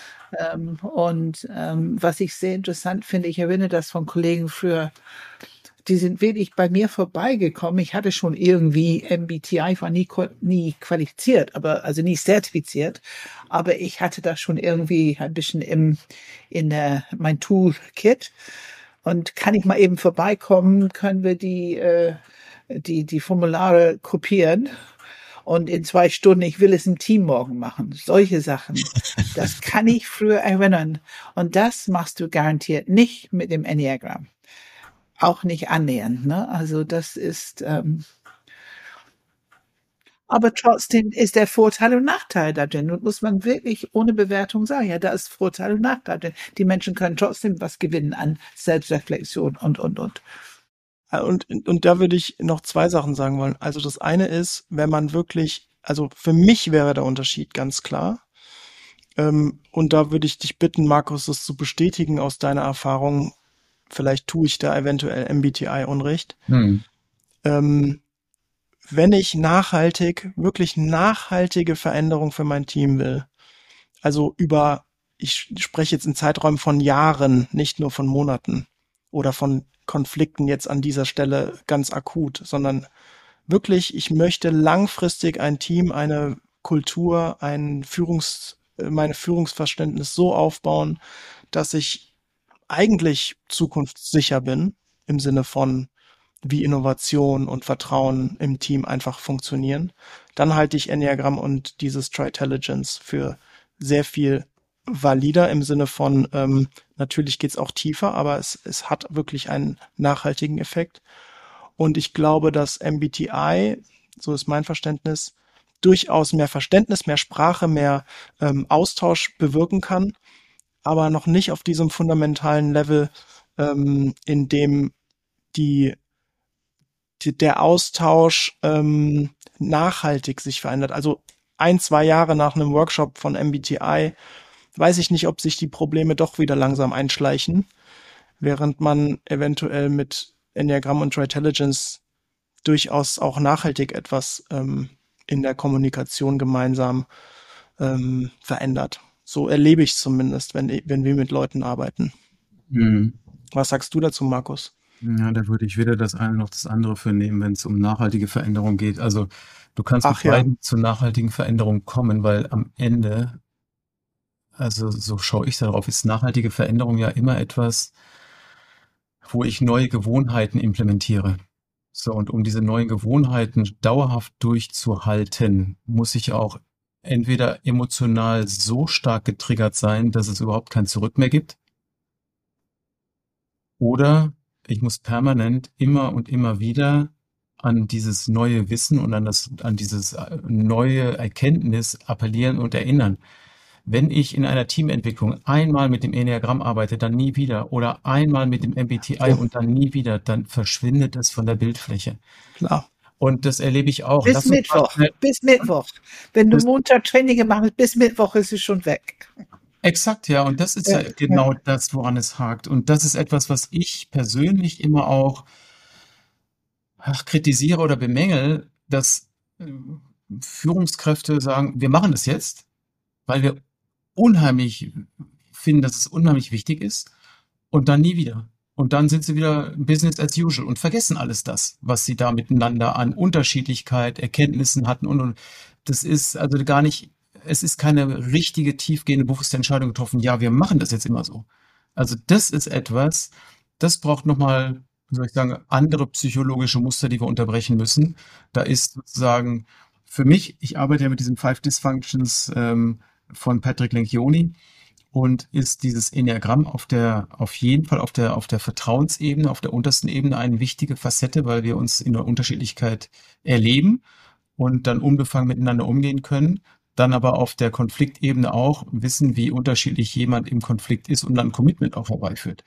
Was ich sehr interessant finde, ich erinnere das von Kollegen früher, die sind wirklich bei mir vorbeigekommen. Ich hatte schon irgendwie MBTI, ich war nie qualifiziert, also nie zertifiziert, aber ich hatte das schon irgendwie ein bisschen mein Toolkit. Und kann ich mal eben vorbeikommen, können wir die Formulare kopieren. Und in 2 Stunden, ich will es im Team morgen machen. Solche Sachen. Das kann ich früher erinnern. Und das machst du garantiert nicht mit dem Enneagramm. Auch nicht annähernd, ne? Also das ist, aber trotzdem ist der Vorteil und Nachteil da drin. Und muss man wirklich ohne Bewertung sagen, ja, da ist Vorteil und Nachteil drin. Die Menschen können trotzdem was gewinnen an Selbstreflexion und. Und da würde ich noch 2 Sachen sagen wollen. Also das eine ist, wenn man wirklich, also für mich wäre der Unterschied ganz klar. Und da würde ich dich bitten, Markus, das zu bestätigen aus deiner Erfahrung. Vielleicht tue ich da eventuell MBTI Unrecht. Wenn ich wirklich nachhaltige Veränderung für mein Team will, also ich spreche jetzt in Zeiträumen von Jahren, nicht nur von Monaten oder von Konflikten jetzt an dieser Stelle ganz akut, sondern wirklich, ich möchte langfristig ein Team, eine Kultur, meine Führungsverständnis so aufbauen, dass ich eigentlich zukunftssicher bin, im Sinne von, wie Innovation und Vertrauen im Team einfach funktionieren. Dann halte ich Enneagramm und dieses Tritelligence für sehr viel valider im Sinne von, natürlich geht's auch tiefer, aber es hat wirklich einen nachhaltigen Effekt. Und ich glaube, dass MBTI, so ist mein Verständnis, durchaus mehr Verständnis, mehr Sprache, mehr Austausch bewirken kann, aber noch nicht auf diesem fundamentalen Level, in dem der Austausch nachhaltig sich verändert. Also 1-2 Jahre nach einem Workshop von MBTI weiß ich nicht, ob sich die Probleme doch wieder langsam einschleichen, während man eventuell mit Enneagramm und Tritelligence durchaus auch nachhaltig etwas in der Kommunikation gemeinsam verändert. So erlebe ich es zumindest, wenn wir mit Leuten arbeiten. Was sagst du dazu, Markus? Ja, da würde ich weder das eine noch das andere für nehmen, wenn es um nachhaltige Veränderung geht. Also du kannst mit beiden zu nachhaltigen Veränderungen kommen, weil am Ende, also so schaue ich darauf, ist nachhaltige Veränderung ja immer etwas, wo ich neue Gewohnheiten implementiere. So, und um diese neuen Gewohnheiten dauerhaft durchzuhalten, muss ich auch entweder emotional so stark getriggert sein, dass es überhaupt kein Zurück mehr gibt, oder ich muss permanent immer und immer wieder an dieses neue Wissen und an dieses neue Erkenntnis appellieren und erinnern. Wenn ich in einer Teamentwicklung einmal mit dem Enneagramm arbeite, dann nie wieder, oder einmal mit dem MBTI und dann nie wieder, dann verschwindet es von der Bildfläche. Klar. Und das erlebe ich auch. Bis Mittwoch. Wenn du Montag Training gemacht hast, bis Mittwoch ist es schon weg. Exakt, ja. Und das ist ja genau das, woran es hakt. Und das ist etwas, was ich persönlich immer auch kritisiere oder bemängel, dass Führungskräfte sagen, wir machen das jetzt, weil wir unheimlich finden, dass es unheimlich wichtig ist, und dann nie wieder. Und dann sind sie wieder Business as usual und vergessen alles das, was sie da miteinander an Unterschiedlichkeit, Erkenntnissen hatten und das ist also gar nicht, es ist keine richtige, tiefgehende, bewusste Entscheidung getroffen, ja, wir machen das jetzt immer so. Also das ist etwas, das braucht nochmal, wie soll ich sagen, andere psychologische Muster, die wir unterbrechen müssen. Da ist sozusagen für mich, ich arbeite ja mit diesen 5 Dysfunctions von Patrick Lencioni, und ist dieses Enneagramm auf jeden Fall auf der Vertrauensebene, auf der untersten Ebene eine wichtige Facette, weil wir uns in der Unterschiedlichkeit erleben und dann unbefangen miteinander umgehen können, dann aber auf der Konfliktebene auch wissen, wie unterschiedlich jemand im Konflikt ist und dann ein Commitment auch herbeiführt.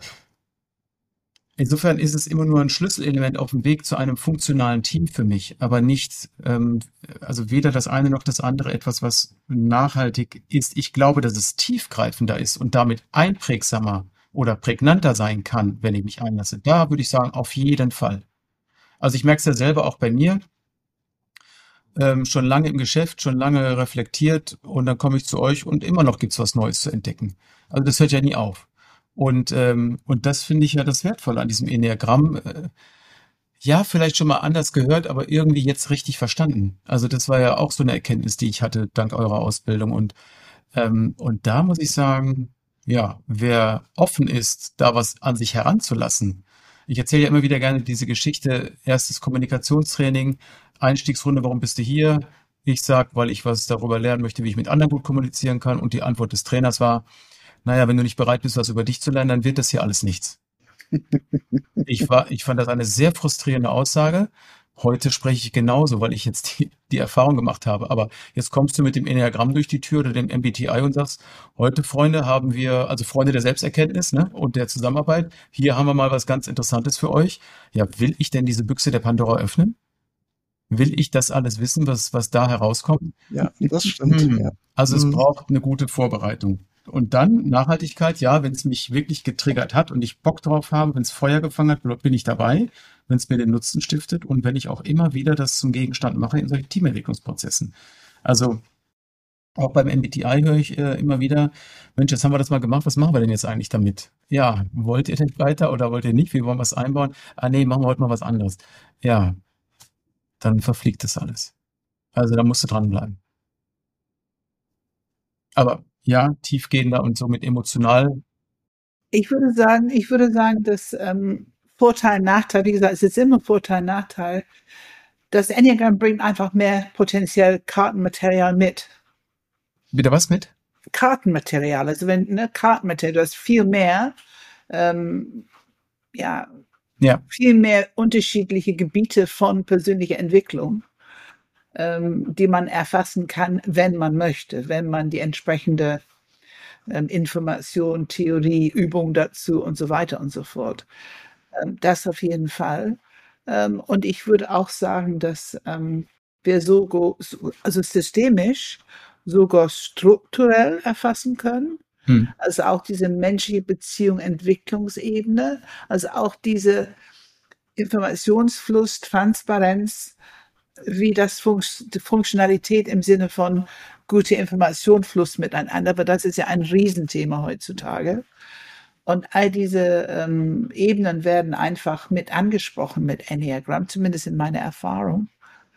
Insofern ist es immer nur ein Schlüsselelement auf dem Weg zu einem funktionalen Team für mich, aber nicht, also weder das eine noch das andere etwas, was nachhaltig ist. Ich glaube, dass es tiefgreifender ist und damit einprägsamer oder prägnanter sein kann, wenn ich mich einlasse. Da würde ich sagen, auf jeden Fall. Also ich merke es ja selber auch bei mir, schon lange im Geschäft, schon lange reflektiert, und dann komme ich zu euch und immer noch gibt's was Neues zu entdecken. Also das hört ja nie auf. Und das finde ich ja das Wertvolle an diesem Enneagramm. Ja, vielleicht schon mal anders gehört, aber irgendwie jetzt richtig verstanden. Also das war ja auch so eine Erkenntnis, die ich hatte dank eurer Ausbildung. Und da muss ich sagen, ja, wer offen ist, da was an sich heranzulassen. Ich erzähle ja immer wieder gerne diese Geschichte, erstes Kommunikationstraining, Einstiegsrunde, warum bist du hier? Ich sag, weil ich was darüber lernen möchte, wie ich mit anderen gut kommunizieren kann. Und die Antwort des Trainers war, naja, wenn du nicht bereit bist, was über dich zu lernen, dann wird das hier alles nichts. Ich fand das eine sehr frustrierende Aussage. Heute spreche ich genauso, weil ich jetzt die Erfahrung gemacht habe. Aber jetzt kommst du mit dem Enneagramm durch die Tür oder dem MBTI und sagst, heute, Freunde, haben wir, also Freunde der Selbsterkenntnis, ne, und der Zusammenarbeit, hier haben wir mal was ganz Interessantes für euch. Ja, will ich denn diese Büchse der Pandora öffnen? Will ich das alles wissen, was da herauskommt? Ja, das stimmt. Ja. Also es braucht eine gute Vorbereitung. Und dann Nachhaltigkeit, ja, wenn es mich wirklich getriggert hat und ich Bock drauf habe, wenn es Feuer gefangen hat, bin ich dabei, wenn es mir den Nutzen stiftet und wenn ich auch immer wieder das zum Gegenstand mache in solchen Teamentwicklungsprozessen. Also auch beim MBTI höre ich immer wieder, Mensch, jetzt haben wir das mal gemacht, was machen wir denn jetzt eigentlich damit? Ja, wollt ihr denn weiter oder wollt ihr nicht? Wie wollen wir es einbauen? Ah nee, machen wir heute mal was anderes. Ja, dann verfliegt das alles. Also da musst du dranbleiben. Aber ja, tiefgehender und somit emotional. Ich würde sagen, dass Vorteil, Nachteil, wie gesagt, es ist immer Vorteil, Nachteil. Das Enneagramm bringt einfach mehr potenziell Kartenmaterial mit. Wieder was mit? Kartenmaterial, also Kartenmaterial, du hast viel mehr, viel mehr unterschiedliche Gebiete von persönlicher Entwicklung, die man erfassen kann, wenn man möchte, wenn man die entsprechende Information, Theorie, Übung dazu und so weiter und so fort. Das auf jeden Fall. Und ich würde auch sagen, dass wir also systemisch sogar strukturell erfassen können. Also auch diese menschliche Beziehung, Entwicklungsebene, also auch diese Informationsfluss, Transparenz, wie das Funktionalität im Sinne von gute Informationsfluss miteinander, aber das ist ja ein Riesenthema heutzutage. Und all diese Ebenen werden einfach mit angesprochen mit Enneagramm, zumindest in meiner Erfahrung.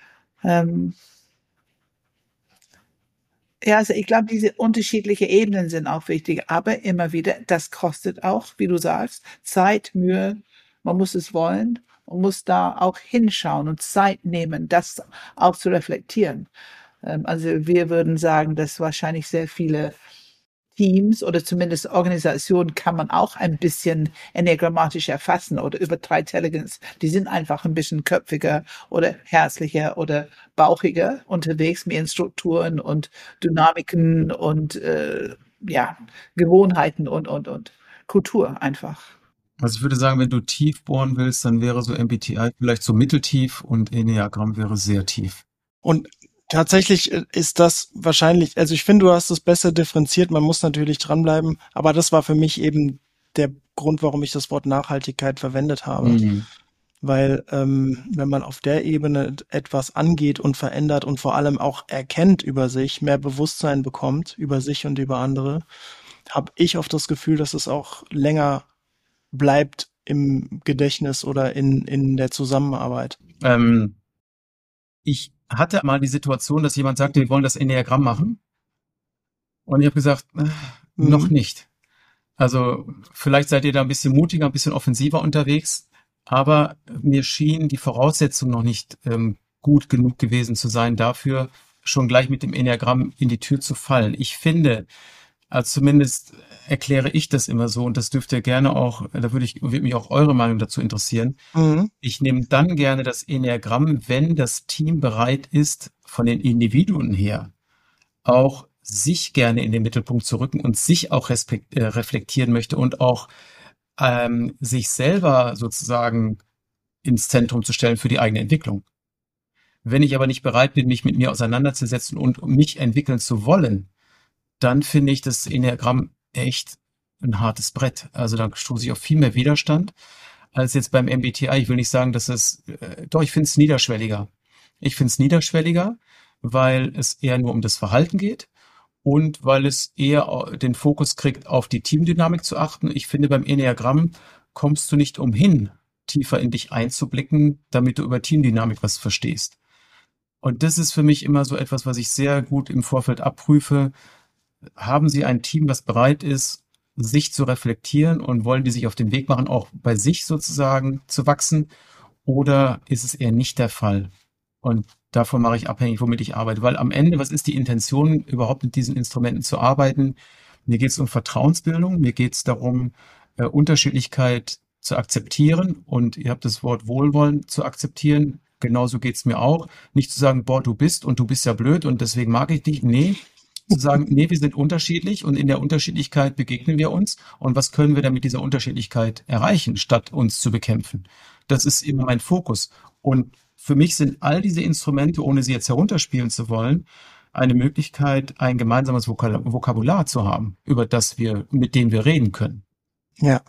Ja, also ich glaube, diese unterschiedlichen Ebenen sind auch wichtig, aber immer wieder, das kostet auch, wie du sagst, Zeit, Mühe, man muss es wollen und muss da auch hinschauen und Zeit nehmen, das auch zu reflektieren. Also wir würden sagen, dass wahrscheinlich sehr viele Teams oder zumindest Organisationen kann man auch ein bisschen enneagrammatisch erfassen oder über Tri-Intelligence. Die sind einfach ein bisschen köpfiger oder herzlicher oder bauchiger unterwegs, mehr in Strukturen und Dynamiken und Gewohnheiten und Kultur einfach. Also ich würde sagen, wenn du tief bohren willst, dann wäre so MBTI vielleicht so mitteltief und Enneagramm wäre sehr tief. Und tatsächlich ist das wahrscheinlich, also ich finde, du hast es besser differenziert, man muss natürlich dranbleiben, aber das war für mich eben der Grund, warum ich das Wort Nachhaltigkeit verwendet habe. Weil wenn man auf der Ebene etwas angeht und verändert und vor allem auch erkennt über sich, mehr Bewusstsein bekommt über sich und über andere, habe ich oft das Gefühl, dass es auch länger bleibt im Gedächtnis oder in der Zusammenarbeit. Ich hatte mal die Situation, dass jemand sagte, wir wollen das Enneagramm machen. Und ich habe gesagt, noch nicht. Also vielleicht seid ihr da ein bisschen mutiger, ein bisschen offensiver unterwegs, aber mir schien die Voraussetzungen noch nicht gut genug gewesen zu sein, dafür schon gleich mit dem Enneagramm in die Tür zu fallen. Ich finde, also zumindest erkläre ich das immer so, und das dürft ihr gerne auch, würde mich auch eure Meinung dazu interessieren. Ich nehme dann gerne das Enneagramm, wenn das Team bereit ist, von den Individuen her auch sich gerne in den Mittelpunkt zu rücken und sich auch reflektieren möchte und auch sich selber sozusagen ins Zentrum zu stellen für die eigene Entwicklung. Wenn ich aber nicht bereit bin, mich mit mir auseinanderzusetzen und mich entwickeln zu wollen, dann finde ich das Enneagramm echt ein hartes Brett. Also da stoße ich auf viel mehr Widerstand als jetzt beim MBTI. Ich will nicht sagen, dass doch, ich finde es niederschwelliger. Ich finde es niederschwelliger, weil es eher nur um das Verhalten geht und weil es eher den Fokus kriegt, auf die Teamdynamik zu achten. Ich finde, beim Enneagramm kommst du nicht umhin, tiefer in dich einzublicken, damit du über Teamdynamik was verstehst. Und das ist für mich immer so etwas, was ich sehr gut im Vorfeld abprüfe. Haben Sie ein Team, das bereit ist, sich zu reflektieren, und wollen die sich auf den Weg machen, auch bei sich sozusagen zu wachsen? Oder ist es eher nicht der Fall? Und davon mache ich abhängig, womit ich arbeite. Weil am Ende, was ist die Intention, überhaupt mit diesen Instrumenten zu arbeiten? Mir geht es um Vertrauensbildung, mir geht es darum, Unterschiedlichkeit zu akzeptieren, und ihr habt das Wort Wohlwollen zu akzeptieren. Genauso geht's mir auch. Nicht zu sagen, boah, du bist ja blöd und deswegen mag ich dich. Nee, zu sagen, nee, wir sind unterschiedlich und in der Unterschiedlichkeit begegnen wir uns. Und was können wir denn mit dieser Unterschiedlichkeit erreichen, statt uns zu bekämpfen? Das ist immer mein Fokus. Und für mich sind all diese Instrumente, ohne sie jetzt herunterspielen zu wollen, eine Möglichkeit, ein gemeinsames Vokabular zu haben, mit dem wir reden können. Ja.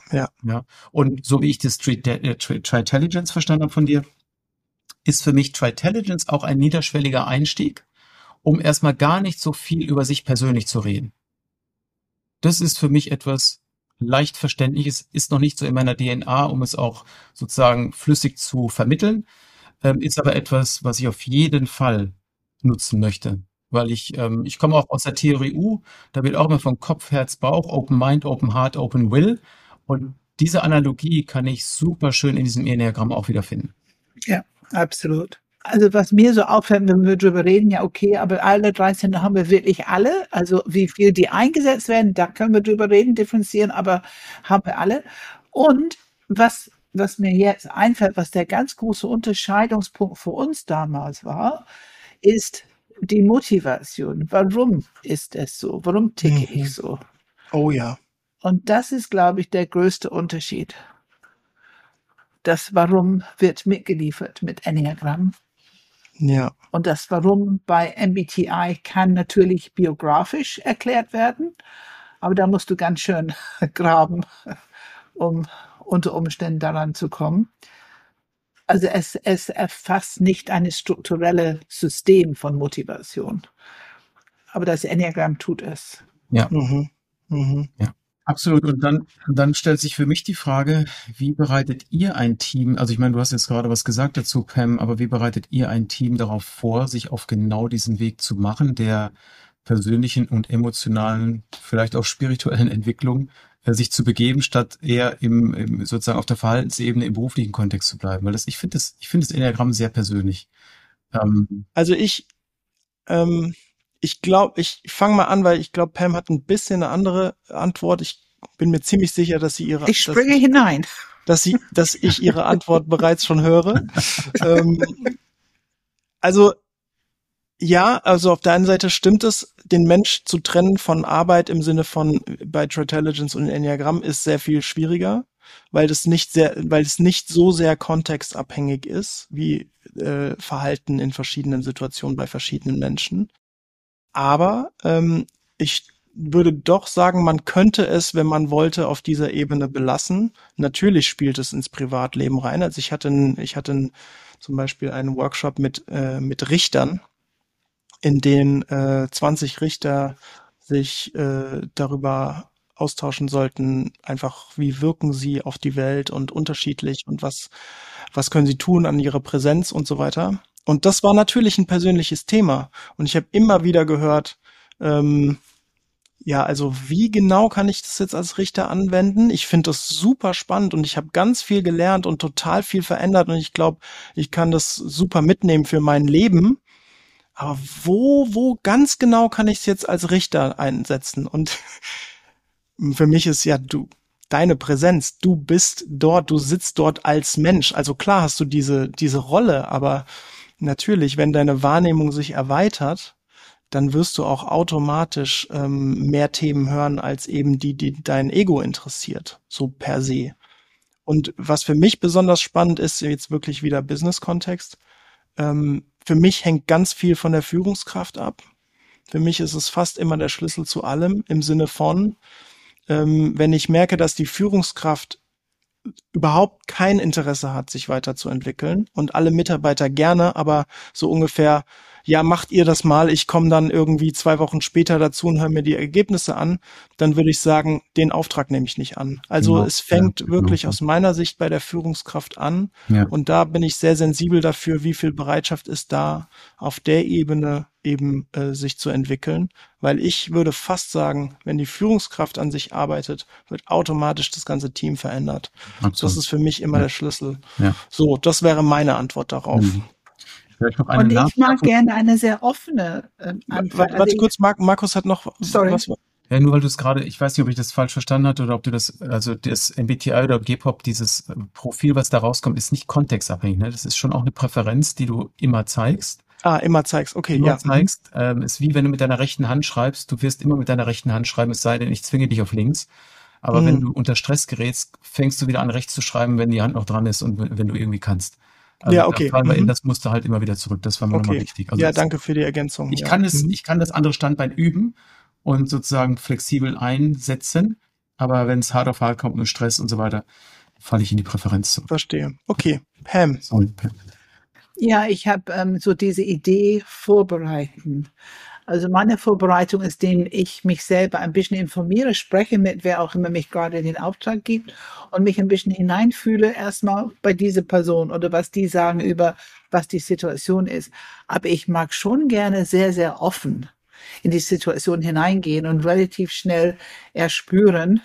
Und so wie ich das Tritelligence verstanden habe von dir, ist für mich Tritelligence auch ein niederschwelliger Einstieg, um erstmal gar nicht so viel über sich persönlich zu reden. Das ist für mich etwas leicht Verständliches, ist noch nicht so in meiner DNA, um es auch sozusagen flüssig zu vermitteln, ist aber etwas, was ich auf jeden Fall nutzen möchte. Weil ich komme auch aus der Theorie U, da wird auch immer von Kopf, Herz, Bauch, Open Mind, Open Heart, Open Will. Und diese Analogie kann ich super schön in diesem Enneagramm auch wiederfinden. Ja, absolut. Also was mir so auffällt, wenn wir drüber reden, ja okay, aber alle 13 haben wir wirklich alle. Also wie viel die eingesetzt werden, da können wir drüber reden, differenzieren, aber haben wir alle. Und was mir jetzt einfällt, was der ganz große Unterscheidungspunkt für uns damals war, ist die Motivation. Warum ist es so? Warum ticke ich so? Oh ja. Und das ist, glaube ich, der größte Unterschied. Das Warum wird mitgeliefert mit Enneagramm. Ja. Und das Warum bei MBTI kann natürlich biografisch erklärt werden, aber da musst du ganz schön graben, um unter Umständen daran zu kommen. Also es erfasst nicht ein strukturelles System von Motivation. Aber das Enneagramm tut es. Ja. Ja. Absolut. Und dann stellt sich für mich die Frage, wie bereitet ihr ein Team, also ich meine, du hast jetzt gerade was gesagt dazu, Pam, aber wie bereitet ihr ein Team darauf vor, sich auf genau diesen Weg zu machen, der persönlichen und emotionalen, vielleicht auch spirituellen Entwicklung, sich zu begeben, statt eher im sozusagen auf der Verhaltensebene im beruflichen Kontext zu bleiben? Weil ich finde das Enneagramm sehr persönlich. Also ich glaube, ich fange mal an, weil ich glaube, Pam hat ein bisschen eine andere Antwort. Ich bin mir ziemlich sicher, dass sie ihre... Ich springe hinein. Dass ich ihre Antwort bereits schon höre. Also auf der einen Seite stimmt es, den Mensch zu trennen von Arbeit im Sinne von bei Tritelligence und Enneagramm ist sehr viel schwieriger, weil es nicht so sehr kontextabhängig ist wie Verhalten in verschiedenen Situationen bei verschiedenen Menschen. Aber ich würde doch sagen, man könnte es, wenn man wollte, auf dieser Ebene belassen. Natürlich spielt es ins Privatleben rein. Also ich hatte zum Beispiel einen Workshop mit Richtern, in denen 20 Richter sich darüber austauschen sollten, einfach wie wirken sie auf die Welt und unterschiedlich und was können sie tun an ihrer Präsenz und so weiter. Und das war natürlich ein persönliches Thema. Und ich habe immer wieder gehört, Ja, also wie genau kann ich das jetzt als Richter anwenden? Ich finde das super spannend und ich habe ganz viel gelernt und total viel verändert und ich glaube, ich kann das super mitnehmen für mein Leben. Aber wo ganz genau kann ich es jetzt als Richter einsetzen? Und für mich ist ja deine Präsenz, du bist dort, du sitzt dort als Mensch. Also klar hast du diese Rolle, aber natürlich, wenn deine Wahrnehmung sich erweitert, dann wirst du auch automatisch mehr Themen hören als eben die dein Ego interessiert, so per se. Und was für mich besonders spannend ist, jetzt wirklich wieder Business-Kontext, für mich hängt ganz viel von der Führungskraft ab. Für mich ist es fast immer der Schlüssel zu allem im Sinne von, wenn ich merke, dass die Führungskraft überhaupt kein Interesse hat, sich weiterzuentwickeln und alle Mitarbeiter gerne, aber so ungefähr, ja, macht ihr das mal, ich komme dann irgendwie 2 Wochen später dazu und höre mir die Ergebnisse an, dann würde ich sagen, den Auftrag nehme ich nicht an. Also Genau, es fängt ja, wirklich genau. aus meiner Sicht bei der Führungskraft an Ja. und da bin ich sehr sensibel dafür, wie viel Bereitschaft ist da, auf der Ebene eben sich zu entwickeln, weil ich würde fast sagen, wenn die Führungskraft an sich arbeitet, wird automatisch das ganze Team verändert. Das Absolut. ist für mich immer Ja. der Schlüssel. Ja. So, das wäre meine Antwort darauf. Mhm. Vielleicht noch eine Und ich mag Nachfrage. gerne eine sehr offene Antwort. Warte kurz, Markus hat noch Sorry. was. Ja, nur weil du es gerade, ich weiß nicht, ob ich das falsch verstanden hatte oder ob du das, also das MBTI oder G-Pop, dieses Profil, was da rauskommt, ist nicht kontextabhängig, ne? Das ist schon auch eine Präferenz, die du immer zeigst. Immer zeigst, okay, Immer ja. zeigst. Ist wie wenn du mit deiner rechten Hand schreibst. Du wirst immer mit deiner rechten Hand schreiben, es sei denn, ich zwinge dich auf links. Aber wenn du unter Stress gerätst, fängst du wieder an, rechts zu schreiben, wenn die Hand noch dran ist und wenn du irgendwie kannst. Also Ja, da okay. fallen wir in das Muster halt immer wieder zurück. Das war mir nochmal Okay. wichtig. Also Ja, es- danke für die Ergänzung. ich Ja. kann ich kann das andere Standbein üben und sozusagen flexibel einsetzen. Aber wenn es hart auf hart kommt und Stress und so weiter, falle ich in die Präferenz zurück. Verstehe. Okay, Pam. Sorry. Ja, ich habe so diese Idee vorbereiten. Also meine Vorbereitung ist, indem ich mich selber ein bisschen informiere, spreche mit wer auch immer mich gerade den Auftrag gibt und mich ein bisschen hineinfühle erstmal bei dieser Person oder was die sagen über was die Situation ist. Aber ich mag schon gerne sehr, sehr offen in die Situation hineingehen und relativ schnell erspüren,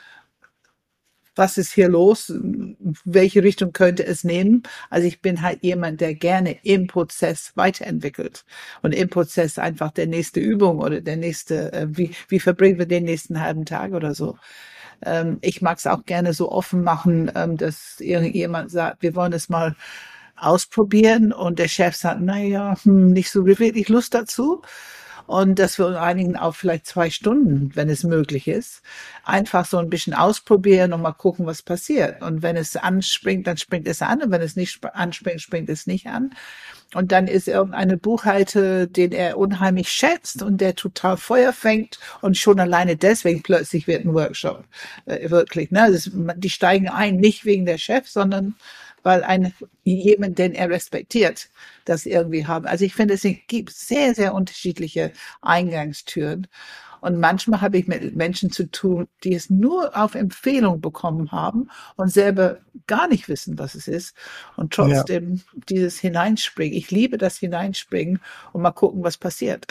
was ist hier los, welche Richtung könnte es nehmen. Also ich bin halt jemand, der gerne im Prozess weiterentwickelt und im Prozess einfach der nächste Übung oder der nächste, wie verbringen wir den nächsten halben Tag oder so. Ich mag es auch gerne so offen machen, dass irgendjemand sagt, wir wollen es mal ausprobieren und der Chef sagt, naja, nicht so wirklich Lust dazu. Und dass wir uns einigen auf vielleicht 2 Stunden, wenn es möglich ist, einfach so ein bisschen ausprobieren und mal gucken, was passiert. Und wenn es anspringt, dann springt es an. Und wenn es nicht anspringt, springt es nicht an. Und dann ist irgendeine Buchhalter, den er unheimlich schätzt und der total Feuer fängt und schon alleine deswegen plötzlich wird ein Workshop. Wirklich, ne? Die steigen ein, nicht wegen der Chef, sondern weil jemand, den er respektiert, das irgendwie haben. Also ich finde, es gibt sehr, sehr unterschiedliche Eingangstüren. Und manchmal habe ich mit Menschen zu tun, die es nur auf Empfehlung bekommen haben und selber gar nicht wissen, was es ist. Und trotzdem dieses Hineinspringen. Ich liebe das Hineinspringen und mal gucken, was passiert.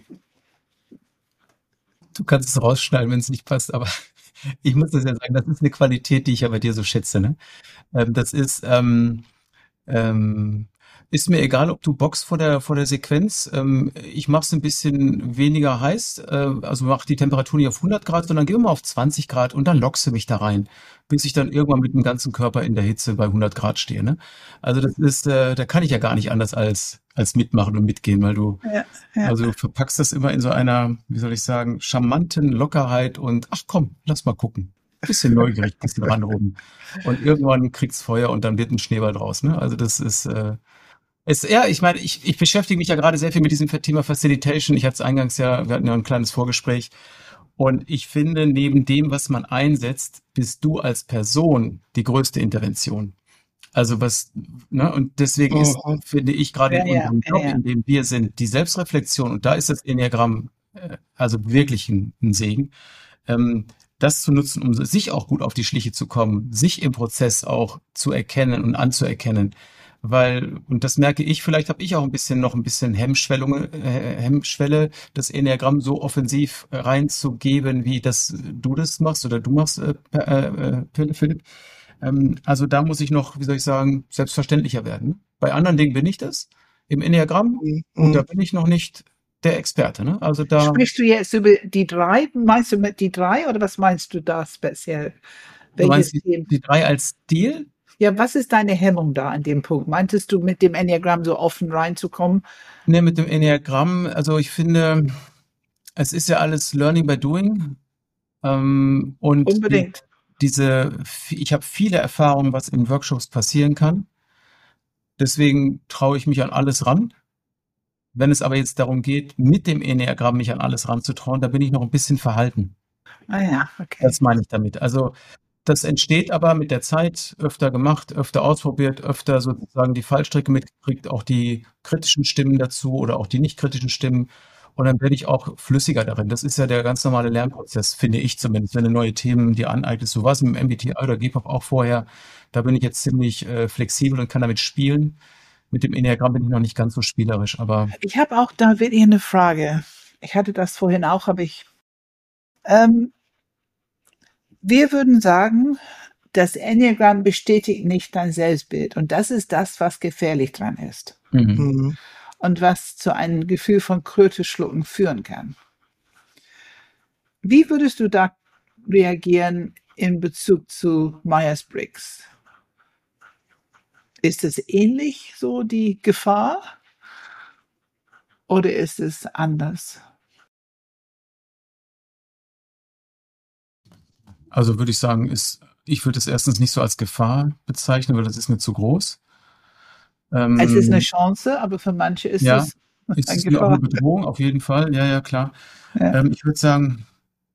Du kannst es rausschneiden, wenn es nicht passt, aber ich muss das ja sagen, das ist eine Qualität, die ich ja bei dir so schätze, ne? Das ist mir egal, ob du boxst vor der Sequenz. Ich mache es ein bisschen weniger heiß, also mach die Temperatur nicht auf 100 Grad, sondern geh mal auf 20 Grad und dann lockst du mich da rein, bis ich dann irgendwann mit dem ganzen Körper in der Hitze bei 100 Grad stehe, ne? Also das ist, da kann ich ja gar nicht anders als mitmachen und mitgehen, weil du, Ja. also du verpackst das immer in so einer, wie soll ich sagen, charmanten Lockerheit und ach komm, lass mal gucken. Bisschen neugierig, bisschen ranrufen. Und irgendwann kriegt's Feuer und dann wird ein Schneeball draus, ne? Also das ja, ich meine, ich beschäftige mich ja gerade sehr viel mit diesem Thema Facilitation. Ich hatte es eingangs ja, wir hatten ja ein kleines Vorgespräch. Und ich finde, neben dem, was man einsetzt, bist du als Person die größte Intervention. Also ne, und deswegen ist, finde ich, gerade in unserem Job, in dem wir sind, die Selbstreflexion, und da ist das Enneagramm, also wirklich ein Segen, das zu nutzen, um sich auch gut auf die Schliche zu kommen, sich im Prozess auch zu erkennen und anzuerkennen, und das merke ich, vielleicht habe ich auch noch ein bisschen Hemmschwelle, das Enneagramm so offensiv reinzugeben, wie du das machst oder du machst, Philipp. Also da muss ich noch, wie soll ich sagen, selbstverständlicher werden. Bei anderen Dingen bin ich das. Im Enneagramm, und da bin ich noch nicht der Experte, ne? Also da. Sprichst du jetzt über die 3? Meinst du mit die 3 oder was meinst du da speziell? Du meinst die 3 als Stil? Ja, was ist deine Hemmung da an dem Punkt? Meintest du, mit dem Enneagramm so offen reinzukommen? Ne, mit dem Enneagramm, also ich finde, es ist ja alles Learning by Doing. Und Unbedingt. ich habe viele Erfahrungen, was in Workshops passieren kann. Deswegen traue ich mich an alles ran. Wenn es aber jetzt darum geht, mit dem Enneagramm mich an alles ranzutrauen, da bin ich noch ein bisschen verhalten. Ah ja, okay. Das meine ich damit. Also das entsteht aber mit der Zeit, öfter gemacht, öfter ausprobiert, öfter sozusagen die Fallstricke mitgekriegt, auch die kritischen Stimmen dazu oder auch die nicht kritischen Stimmen. Und dann werde ich auch flüssiger darin. Das ist ja der ganz normale Lernprozess, finde ich zumindest. Wenn du neue Themen dir aneignest, so was im MBTI oder GPOP auch vorher, da bin ich jetzt ziemlich flexibel und kann damit spielen. Mit dem Enneagramm bin ich noch nicht ganz so spielerisch, aber. Ich habe auch da wirklich eine Frage. Ich hatte das vorhin auch, wir würden sagen, das Enneagramm bestätigt nicht dein Selbstbild. Und das ist das, was gefährlich dran ist. Mhm. Und was zu einem Gefühl von Kröte-Schlucken führen kann. Wie würdest du da reagieren in Bezug zu Myers-Briggs? Ist es ähnlich so die Gefahr? Oder ist es anders? Also würde ich sagen, ich würde es erstens nicht so als Gefahr bezeichnen, weil das ist mir zu groß. Es ist eine Chance, aber für manche ist Ja, es ist eine es mir auch eine Gefahr. Bedrohung, auf jeden Fall. Ja, klar. Ja. Ich würde sagen,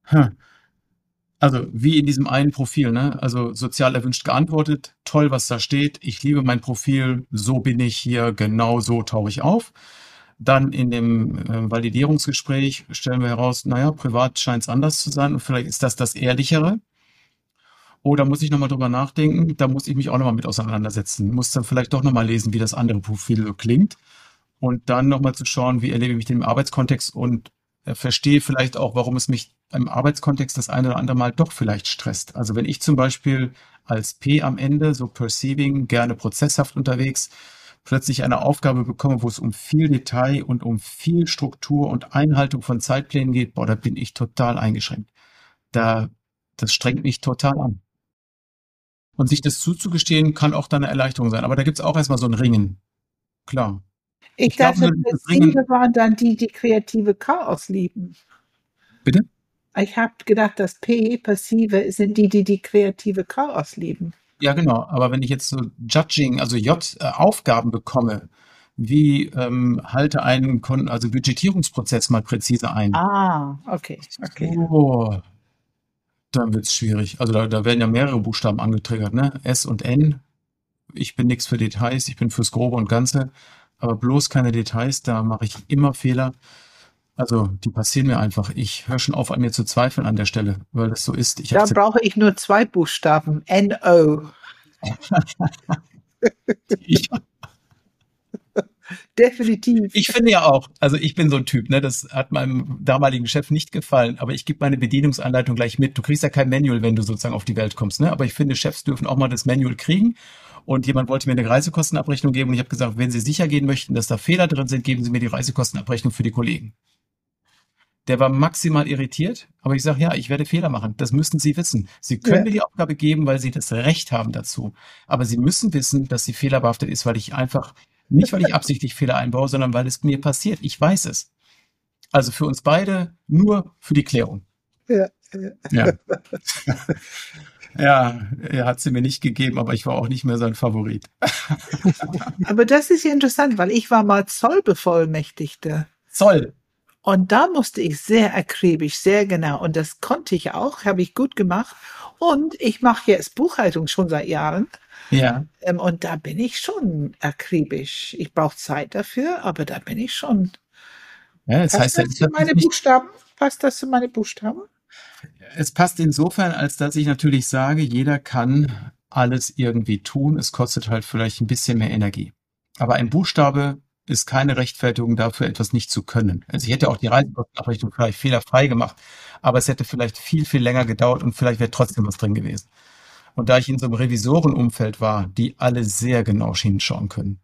also wie in diesem einen Profil, ne? Also sozial erwünscht geantwortet, toll, was da steht. Ich liebe mein Profil, so bin ich hier, genau so tauche ich auf. Dann in dem Validierungsgespräch stellen wir heraus, naja, privat scheint es anders zu sein und vielleicht ist das Ehrlichere. Oder muss ich nochmal drüber nachdenken? Da muss ich mich auch nochmal mit auseinandersetzen. Muss dann vielleicht doch nochmal lesen, wie das andere Profil so klingt. Und dann nochmal zu schauen, wie erlebe ich mich im Arbeitskontext und verstehe vielleicht auch, warum es mich im Arbeitskontext das eine oder andere Mal doch vielleicht stresst. Also wenn ich zum Beispiel als P am Ende, so perceiving, gerne prozesshaft unterwegs, plötzlich eine Aufgabe bekomme, wo es um viel Detail und um viel Struktur und Einhaltung von Zeitplänen geht, da bin ich total eingeschränkt. Das strengt mich total an. Und sich das zuzugestehen, kann auch dann eine Erleichterung sein. Aber da gibt's auch erstmal so ein Ringen. Klar. Ich glaube, dachte, das Passive waren dann die kreative Chaos lieben. Bitte? Ich habe gedacht, dass Passive sind die kreative Chaos lieben. Ja, genau. Aber wenn ich jetzt so Judging, also Aufgaben bekomme, wie halte einen also Budgetierungsprozess mal präzise ein. Ah, okay. Oh, dann wird's schwierig. Also da werden ja mehrere Buchstaben angetriggert, ne? S und N. Ich bin nichts für Details, ich bin fürs Grobe und Ganze. Aber bloß keine Details, da mache ich immer Fehler. Also die passieren mir einfach. Ich höre schon auf, an mir zu zweifeln an der Stelle, weil das so ist. Da brauche ich nur 2 Buchstaben. N-O. Definitiv. Ich finde ja auch, also ich bin so ein Typ, ne, das hat meinem damaligen Chef nicht gefallen, aber ich gebe meine Bedienungsanleitung gleich mit. Du kriegst ja kein Manual, wenn du sozusagen auf die Welt kommst, ne? Aber ich finde, Chefs dürfen auch mal das Manual kriegen. Und jemand wollte mir eine Reisekostenabrechnung geben und ich habe gesagt, wenn Sie sicher gehen möchten, dass da Fehler drin sind, geben Sie mir die Reisekostenabrechnung für die Kollegen. Der war maximal irritiert, aber ich sage, ja, ich werde Fehler machen. Das müssen Sie wissen. Sie können mir die Aufgabe geben, weil Sie das Recht haben dazu. Aber Sie müssen wissen, dass sie fehlerbehaftet ist, weil ich absichtlich Fehler einbaue, sondern weil es mir passiert. Ich weiß es. Also für uns beide nur für die Klärung. Ja. Ja, er hat sie mir nicht gegeben, aber ich war auch nicht mehr sein Favorit. Aber das ist ja interessant, weil ich war mal Zollbevollmächtigte. Zoll. Und da musste ich sehr akribisch, sehr genau. Und das konnte ich auch, habe ich gut gemacht. Und ich mache jetzt Buchhaltung schon seit Jahren. Ja. Und da bin ich schon akribisch. Ich brauche Zeit dafür, aber da bin ich schon. Ja, das heißt, das zu meine Buchstaben? Passt das zu meine Buchstaben? Es passt insofern, als dass ich natürlich sage, jeder kann alles irgendwie tun. Es kostet halt vielleicht ein bisschen mehr Energie. Aber ein Buchstabe ist keine Rechtfertigung dafür, etwas nicht zu können. Also ich hätte auch die Reisekostenabrechnung vielleicht fehlerfrei gemacht, aber es hätte vielleicht viel, viel länger gedauert und vielleicht wäre trotzdem was drin gewesen. Und da ich in so einem Revisorenumfeld war, die alle sehr genau hinschauen können.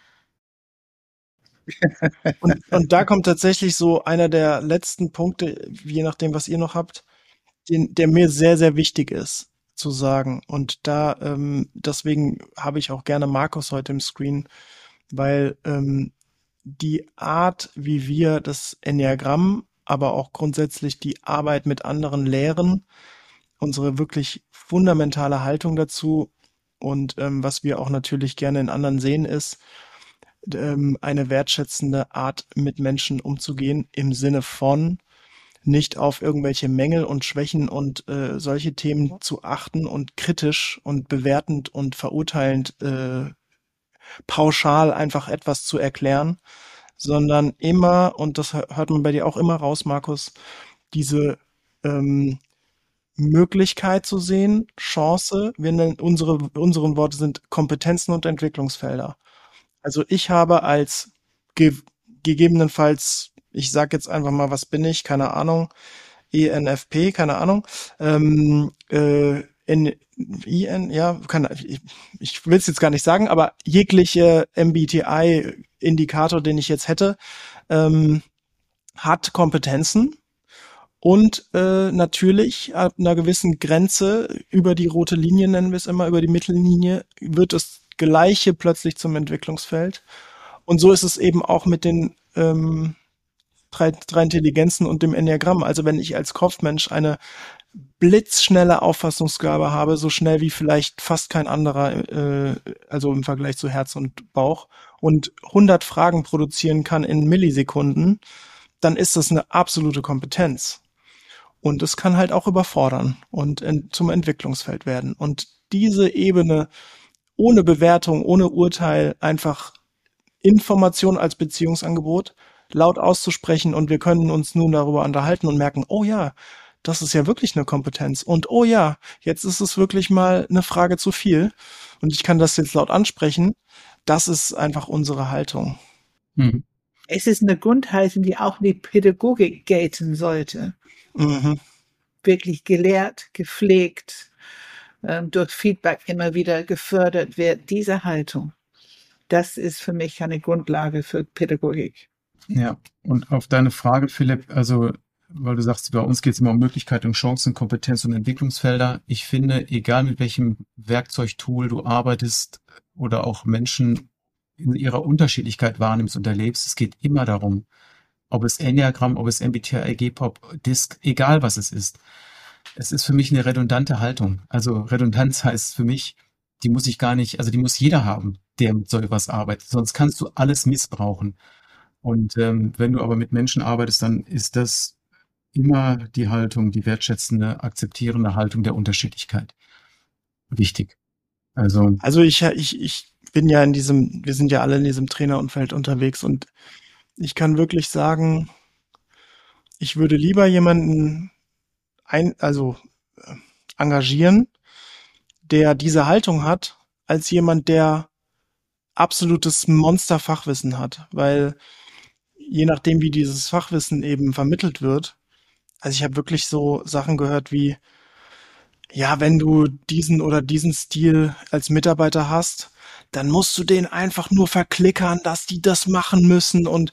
Und da kommt tatsächlich so einer der letzten Punkte, je nachdem, was ihr noch habt, der mir sehr, sehr wichtig ist zu sagen. Und da, deswegen habe ich auch gerne Markus heute im Screen, weil die Art, wie wir das Enneagramm, aber auch grundsätzlich die Arbeit mit anderen lehren, unsere wirklich fundamentale Haltung dazu und was wir auch natürlich gerne in anderen sehen, ist eine wertschätzende Art, mit Menschen umzugehen, im Sinne von nicht auf irgendwelche Mängel und Schwächen und solche Themen zu achten und kritisch und bewertend und verurteilend pauschal einfach etwas zu erklären, sondern immer, und das hört man bei dir auch immer raus, Markus, diese Möglichkeit zu sehen, Chance, wir nennen unseren Worte sind Kompetenzen und Entwicklungsfelder. Also ich habe als gegebenenfalls, ich sage jetzt einfach mal, was bin ich, keine Ahnung, ENFP, keine Ahnung, ja, ich will es jetzt gar nicht sagen, aber jegliche MBTI-Indikator, den ich jetzt hätte, hat Kompetenzen und natürlich ab einer gewissen Grenze über die rote Linie, nennen wir es immer, über die Mittellinie, wird das Gleiche plötzlich zum Entwicklungsfeld. Und so ist es eben auch mit den drei Intelligenzen und dem Enneagramm. Also wenn ich als Kopfmensch eine blitzschnelle Auffassungsgabe habe, so schnell wie vielleicht fast kein anderer, also im Vergleich zu Herz und Bauch, und 100 Fragen produzieren kann in Millisekunden, dann ist das eine absolute Kompetenz. Und es kann halt auch überfordern und zum Entwicklungsfeld werden. Und diese Ebene ohne Bewertung, ohne Urteil, einfach Information als Beziehungsangebot laut auszusprechen und wir können uns nun darüber unterhalten und merken, oh ja, das ist ja wirklich eine Kompetenz und oh ja, jetzt ist es wirklich mal eine Frage zu viel und ich kann das jetzt laut ansprechen. Das ist einfach unsere Haltung. Mhm. Es ist eine Grundhaltung, die auch in die Pädagogik gelten sollte. Mhm. Wirklich gelehrt, gepflegt, durch Feedback immer wieder gefördert wird. Diese Haltung, das ist für mich eine Grundlage für Pädagogik. Ja, und auf deine Frage, Philipp, also weil du sagst, bei uns geht es immer um Möglichkeiten, Chancen, Kompetenz und Entwicklungsfelder. Ich finde, egal mit welchem Werkzeugtool du arbeitest oder auch Menschen in ihrer Unterschiedlichkeit wahrnimmst und erlebst, es geht immer darum, ob es Enneagramm, ob es MBTI, G-Pop, DISC, egal was es ist. Es ist für mich eine redundante Haltung. Also Redundanz heißt für mich, die muss ich gar nicht, also die muss jeder haben, der mit so etwas arbeitet. Sonst kannst du alles missbrauchen. Und wenn du aber mit Menschen arbeitest, dann ist das immer die Haltung, die wertschätzende, akzeptierende Haltung der Unterschiedlichkeit. Wichtig. Also ich bin ja wir sind ja alle in diesem Trainerumfeld unterwegs und ich kann wirklich sagen, ich würde lieber jemanden engagieren, der diese Haltung hat, als jemand, der absolutes Monsterfachwissen hat, weil je nachdem, wie dieses Fachwissen eben vermittelt wird, also ich habe wirklich so Sachen gehört wie, ja, wenn du diesen oder diesen Stil als Mitarbeiter hast, dann musst du den einfach nur verklickern, dass die das machen müssen und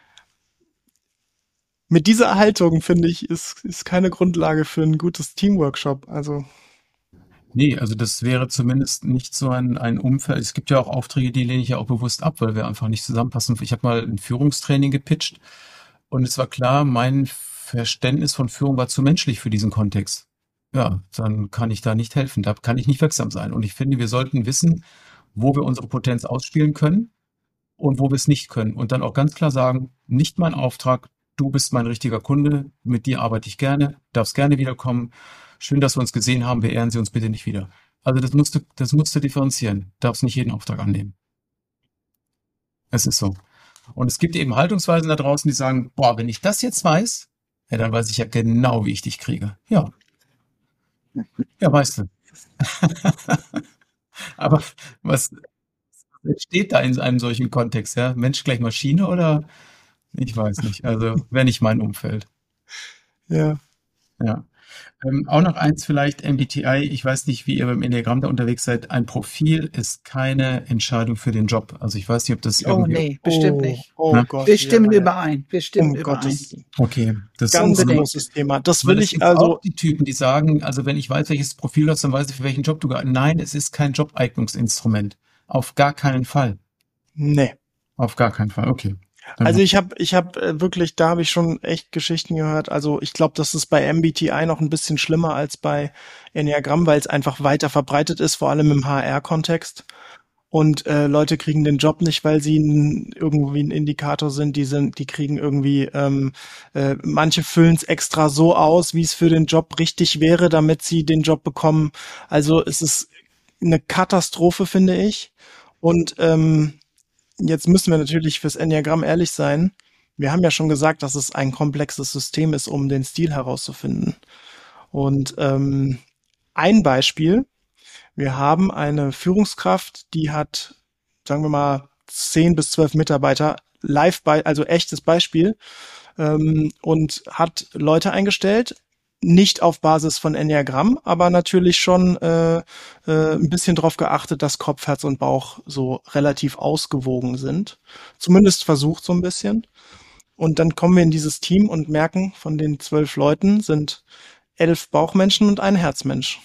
mit dieser Haltung, finde ich, ist keine Grundlage für ein gutes Teamworkshop. Also nee, also das wäre zumindest nicht so ein Umfeld. Es gibt ja auch Aufträge, die lehne ich ja auch bewusst ab, weil wir einfach nicht zusammenpassen. Ich habe mal ein Führungstraining gepitcht und es war klar, mein Verständnis von Führung war zu menschlich für diesen Kontext. Ja, dann kann ich da nicht helfen, da kann ich nicht wirksam sein. Und ich finde, wir sollten wissen, wo wir unsere Potenz ausspielen können und wo wir es nicht können. Und dann auch ganz klar sagen, nicht mein Auftrag, du bist mein richtiger Kunde, mit dir arbeite ich gerne, darfst gerne wiederkommen. Schön, dass wir uns gesehen haben, beehren Sie uns bitte nicht wieder. Also das musst du differenzieren, darfst nicht jeden Auftrag annehmen. Es ist so. Und es gibt eben Haltungsweisen da draußen, die sagen, boah, wenn ich das jetzt weiß, ja, dann weiß ich ja genau, wie ich dich kriege. Ja. Ja, weißt du. Aber was entsteht da in einem solchen Kontext, ja? Mensch gleich Maschine oder? Ich weiß nicht. Also, wäre nicht mein Umfeld. Ja. Ja. Auch noch eins vielleicht, MBTI, ich weiß nicht, wie ihr beim Enneagramm da unterwegs seid. Ein Profil ist keine Entscheidung für den Job. Also ich weiß nicht, ob das Oh irgendwie. nee, bestimmt nicht. Oh Ne? Gott. Wir stimmen ja. überein. Wir stimmen Um überein. Gottes Okay, das ganz Unbedingt. großes Thema. Das weil will es ich gibt also. auch die Typen, die sagen, also wenn ich weiß, welches Profil du hast, dann weiß ich, für welchen Job du geeignet. Nein, es ist kein Jobeignungsinstrument. Auf gar keinen Fall. Nee. Auf gar keinen Fall. Okay. Dann Also ich hab wirklich, da habe ich schon echt Geschichten gehört. Also ich glaube, das ist bei MBTI noch ein bisschen schlimmer als bei Enneagramm, weil es einfach weiter verbreitet ist, vor allem im HR-Kontext. Und Leute kriegen den Job nicht, weil sie irgendwie ein Indikator sind. Die kriegen irgendwie, manche füllen es extra so aus, wie es für den Job richtig wäre, damit sie den Job bekommen. Also es ist eine Katastrophe, finde ich. Und jetzt müssen wir natürlich fürs Enneagramm ehrlich sein. Wir haben ja schon gesagt, dass es ein komplexes System ist, um den Stil herauszufinden. Und ein Beispiel, wir haben eine Führungskraft, die hat, sagen wir mal, 10 bis 12 Mitarbeiter, also echtes Beispiel, und hat Leute eingestellt, nicht auf Basis von Enneagramm, aber natürlich schon ein bisschen darauf geachtet, dass Kopf, Herz und Bauch so relativ ausgewogen sind. Zumindest versucht so ein bisschen. Und dann kommen wir in dieses Team und merken, von den 12 Leuten sind 11 Bauchmenschen und ein Herzmensch.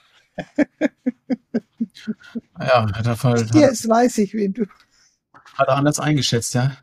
ja, Jetzt weiß ich, wen du. hat er anders eingeschätzt, ja.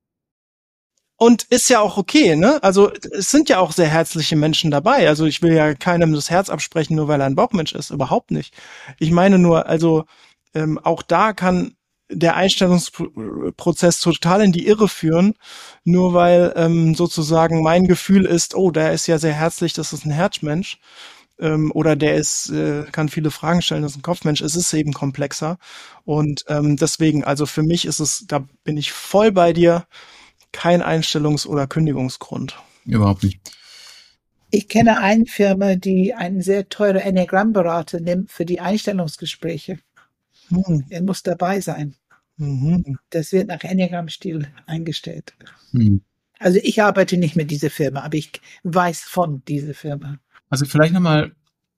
Und ist ja auch okay, ne? Also es sind ja auch sehr herzliche Menschen dabei. Also ich will ja keinem das Herz absprechen, nur weil er ein Bauchmensch ist. Überhaupt nicht. Ich meine nur, also auch da kann der Einstellungsprozess total in die Irre führen, nur weil sozusagen mein Gefühl ist, oh, der ist ja sehr herzlich, das ist ein Herzmensch. Oder der ist, kann viele Fragen stellen, das ist ein Kopfmensch. Es ist eben komplexer. Und deswegen, also für mich ist es, da bin ich voll bei dir, kein Einstellungs- oder Kündigungsgrund. Überhaupt nicht. Ich kenne eine Firma, die einen sehr teuren Enneagramm-Berater nimmt für die Einstellungsgespräche. Er muss dabei sein. Das wird nach Enneagramm-Stil eingestellt. Also ich arbeite nicht mit dieser Firma, aber ich weiß von dieser Firma. Also vielleicht nochmal,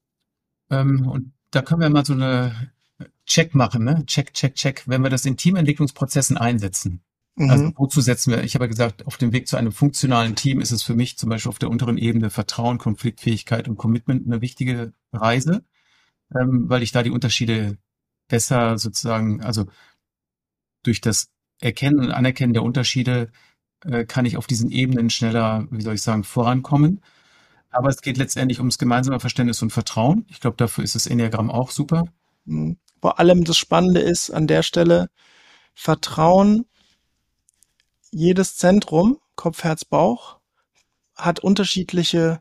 und da können wir mal so eine Check machen, ne? Check, wenn wir das in Teamentwicklungsprozessen einsetzen. Also wozu setzen wir? Ich habe ja gesagt, auf dem Weg zu einem funktionalen Team ist es für mich zum Beispiel auf der unteren Ebene Vertrauen, Konfliktfähigkeit und Commitment eine wichtige Reise, weil ich da die Unterschiede besser sozusagen, also durch das Erkennen und Anerkennen der Unterschiede kann ich auf diesen Ebenen schneller, wie soll ich sagen, vorankommen. Aber es geht letztendlich ums gemeinsame Verständnis und Vertrauen. Ich glaube, dafür ist das Enneagramm auch super. Vor allem das Spannende ist an der Stelle, Vertrauen, jedes Zentrum, Kopf, Herz, Bauch, hat unterschiedliche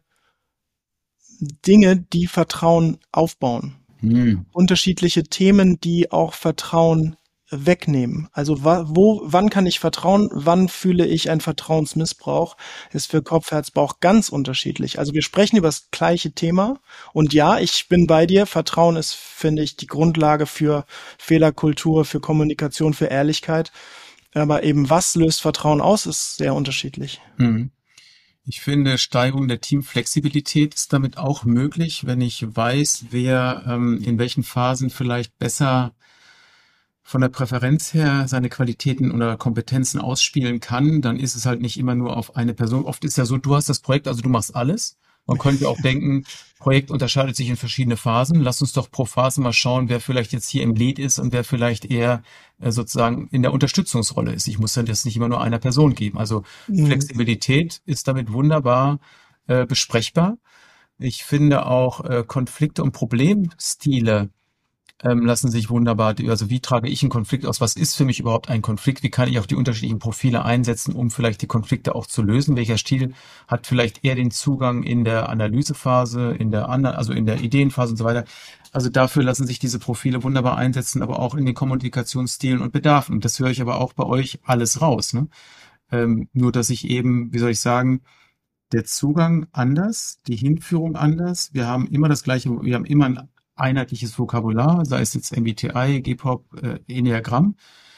Dinge, die Vertrauen aufbauen. Unterschiedliche Themen, die auch Vertrauen wegnehmen. Also wann kann ich vertrauen, wann fühle ich einen Vertrauensmissbrauch, ist für Kopf, Herz, Bauch ganz unterschiedlich. Also wir sprechen über das gleiche Thema und ja, ich bin bei dir, Vertrauen ist, finde ich, die Grundlage für Fehlerkultur, für Kommunikation, für Ehrlichkeit. Aber eben, was löst Vertrauen aus, ist sehr unterschiedlich. Ich finde, Steigerung der Teamflexibilität ist damit auch möglich, wenn ich weiß, wer in welchen Phasen vielleicht besser von der Präferenz her seine Qualitäten oder Kompetenzen ausspielen kann, dann ist es halt nicht immer nur auf eine Person. Oft ist ja so, du hast das Projekt, also du machst alles. Man könnte auch denken, Projekt unterscheidet sich in verschiedene Phasen. Lass uns doch pro Phase mal schauen, wer vielleicht jetzt hier im Lead ist und wer vielleicht eher sozusagen in der Unterstützungsrolle ist. Ich muss dann das nicht immer nur einer Person geben. Also Flexibilität ist damit wunderbar besprechbar. Ich finde auch Konflikte und Problemstile lassen sich wunderbar, also wie trage ich einen Konflikt aus? Was ist für mich überhaupt ein Konflikt? Wie kann ich auch die unterschiedlichen Profile einsetzen, um vielleicht die Konflikte auch zu lösen? Welcher Stil hat vielleicht eher den Zugang in der Analysephase, in der Ideenphase und so weiter? Also dafür lassen sich diese Profile wunderbar einsetzen, aber auch in den Kommunikationsstilen und Bedarfen. Und das höre ich aber auch bei euch alles raus, ne? Nur, dass ich eben, wie soll ich sagen, der Zugang anders, die Hinführung anders. Wir haben immer das Gleiche, wir haben immer ein einheitliches Vokabular, sei es jetzt MBTI, GPOP, Enneagramm.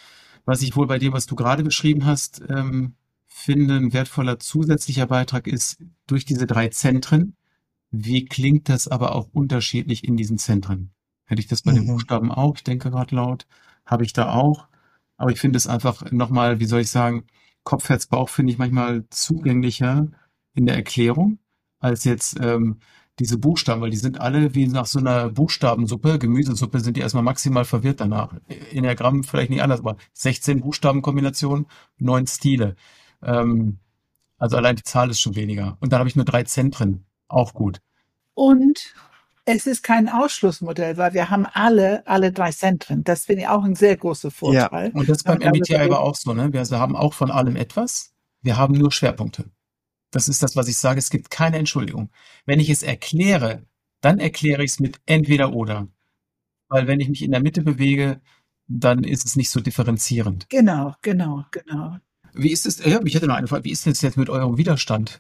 Was ich wohl bei dem, was du gerade beschrieben hast, finde, ein wertvoller zusätzlicher Beitrag ist durch diese 3 Zentren. Wie klingt das aber auch unterschiedlich in diesen Zentren? Hätte ich das bei den Mhm. Buchstaben auch? Ich denke gerade laut. Habe ich da auch. Aber ich finde es einfach nochmal, wie soll ich sagen, Kopf, Herz, Bauch finde ich manchmal zugänglicher in der Erklärung als jetzt diese Buchstaben, weil die sind alle wie nach so einer Buchstabensuppe, Gemüsesuppe, sind die erstmal maximal verwirrt danach. Enneagramm vielleicht nicht anders, aber 16 Buchstabenkombinationen, 9 Stile. Ähm, also allein die Zahl ist schon weniger. Und dann habe ich nur 3 Zentren. Auch gut. Und es ist kein Ausschlussmodell, weil wir haben alle 3 Zentren. Das finde ich auch ein sehr großer Ja, Vorteil, Und das ist wenn beim man darüber MBTI aber redet. auch so, ne? Wir haben auch von allem etwas. Wir haben nur Schwerpunkte. Das ist das, was ich sage. Es gibt keine Entschuldigung. Wenn ich es erkläre, dann erkläre ich es mit entweder oder. Weil wenn ich mich in der Mitte bewege, dann ist es nicht so differenzierend. Genau, genau, genau. Wie ist es, ja, ich hätte noch eine Frage, wie ist es jetzt mit eurem Widerstand?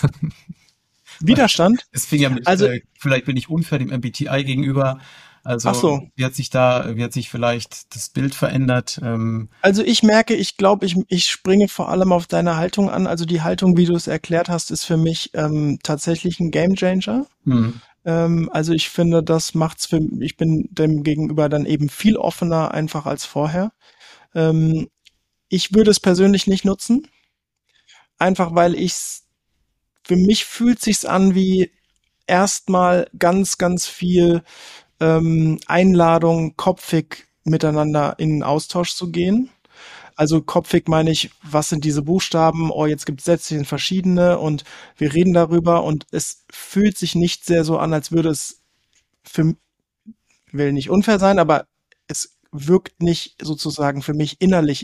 Weil Widerstand. es fing ja mit, Also, vielleicht bin ich unfair dem MBTI gegenüber. ach Also, so. wie hat sich vielleicht das Bild verändert? Also ich merke, ich glaube, ich springe vor allem auf deine Haltung an. Also die Haltung, wie du es erklärt hast, ist für mich tatsächlich ein Gamechanger. Hm, Also ich finde, ich bin dem gegenüber dann eben viel offener einfach als vorher. Ähm, Ich würde es persönlich nicht nutzen, einfach weil für mich fühlt sich's an wie erstmal ganz viel Einladung, kopfig miteinander in den Austausch zu gehen. Also kopfig meine ich, was sind diese Buchstaben? Oh, jetzt gibt es Sätze verschiedene und wir reden darüber und es fühlt sich nicht sehr so an, als würde es für, will nicht unfair sein, aber es wirkt nicht sozusagen für mich innerlich.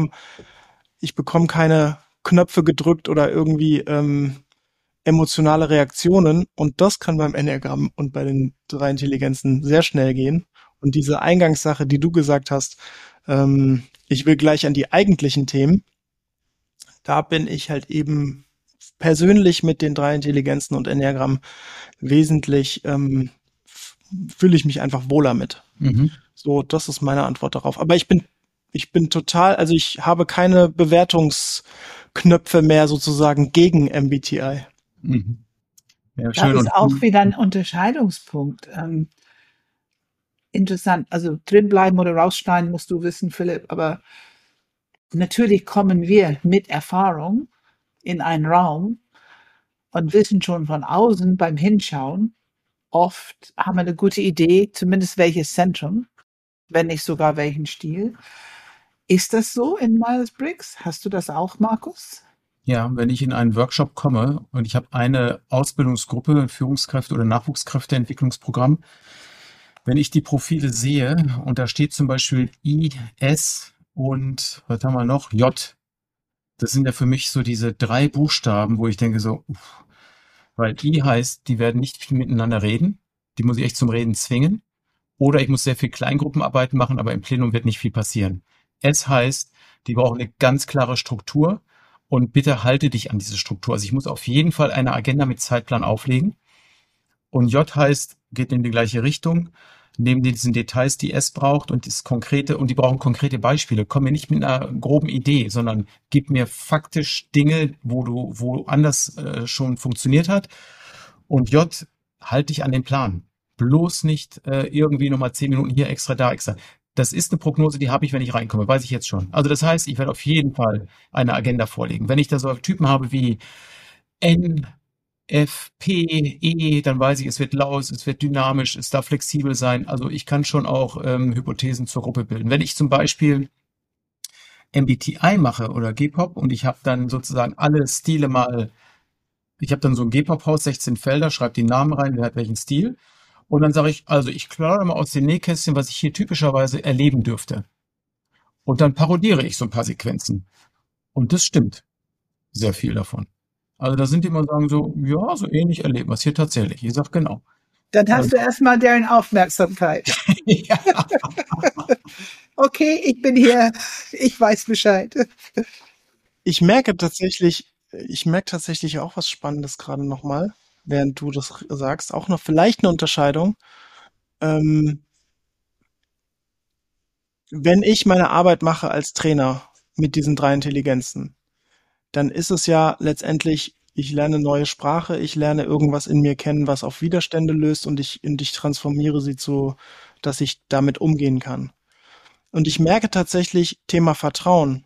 Ich bekomme keine Knöpfe gedrückt oder irgendwie emotionale Reaktionen und das kann beim Enneagramm und bei den 3 Intelligenzen sehr schnell gehen. Und diese Eingangssache, die du gesagt hast, ich will gleich an die eigentlichen Themen, da bin ich halt eben persönlich mit den 3 Intelligenzen und Enneagramm wesentlich, fühle ich mich einfach wohler mit. mhm, So, das ist meine Antwort darauf. Aber ich bin total, also ich habe keine Bewertungsknöpfe mehr sozusagen gegen MBTI. mhm. Ja, Da schön. ist Und auch wieder ein Unterscheidungspunkt. Interessant. Also drinbleiben oder rausschneiden musst du wissen, Philipp. Aber natürlich kommen wir mit Erfahrung in einen Raum und wissen schon von außen beim Hinschauen, oft haben wir eine gute Idee, zumindest welches Zentrum, wenn nicht sogar welchen Stil. Ist das so in Myers-Briggs? Hast du das auch, Markus? ja, wenn ich in einen Workshop komme und ich habe eine Ausbildungsgruppe, Führungskräfte oder Nachwuchskräfteentwicklungsprogramm, wenn ich die Profile sehe und da steht zum Beispiel I, S und was haben wir noch? J. Das sind ja für mich so diese 3 Buchstaben, wo ich denke so, weil I heißt, die werden nicht viel miteinander reden. Die muss ich echt zum Reden zwingen. Oder ich muss sehr viel Kleingruppenarbeiten machen, aber im Plenum wird nicht viel passieren. S heißt, die brauchen eine ganz klare Struktur und bitte halte dich an diese Struktur. Also ich muss auf jeden Fall eine Agenda mit Zeitplan auflegen. Und J heißt, geht in die gleiche Richtung, neben diesen Details, die S braucht und das Konkrete, und die brauchen konkrete Beispiele. Komm mir nicht mit einer groben Idee, sondern gib mir faktisch Dinge, wo anders schon funktioniert hat. Und J, halt dich an den Plan. Bloß nicht irgendwie nochmal 10 Minuten hier extra, da extra. Das ist eine Prognose, die habe ich, wenn ich reinkomme, weiß ich jetzt schon. Also das heißt, ich werde auf jeden Fall eine Agenda vorlegen. Wenn ich da so Typen habe wie N, F, P, E, dann weiß ich, es wird laut, es wird dynamisch, es darf flexibel sein. Also ich kann schon auch Hypothesen zur Gruppe bilden. Wenn ich zum Beispiel MBTI mache oder G-Pop und ich habe dann sozusagen alle Stile mal, ich habe dann so ein G-Pop-Haus, 16 Felder, schreibe die Namen rein, wer hat welchen Stil. Und dann sage ich, also ich plaudere mal aus dem Nähkästchen, was ich hier typischerweise erleben dürfte. Und dann parodiere ich so ein paar Sequenzen. Und das stimmt, sehr viel davon. Also da sind die immer sagen so, ja, so ähnlich erleben wir es hier tatsächlich. Ich sag genau. Dann hast Also, du erstmal deren Aufmerksamkeit. ja. Okay, ich bin hier. Ich weiß Bescheid. Ich merke tatsächlich auch was Spannendes gerade nochmal, während du das sagst. Auch noch vielleicht eine Unterscheidung. Ähm, wenn ich meine Arbeit mache als Trainer mit diesen 3 Intelligenzen, dann ist es ja letztendlich, ich lerne neue Sprache, ich lerne irgendwas in mir kennen, was auf Widerstände löst und ich transformiere sie zu, dass ich damit umgehen kann. Und ich merke tatsächlich, Thema Vertrauen.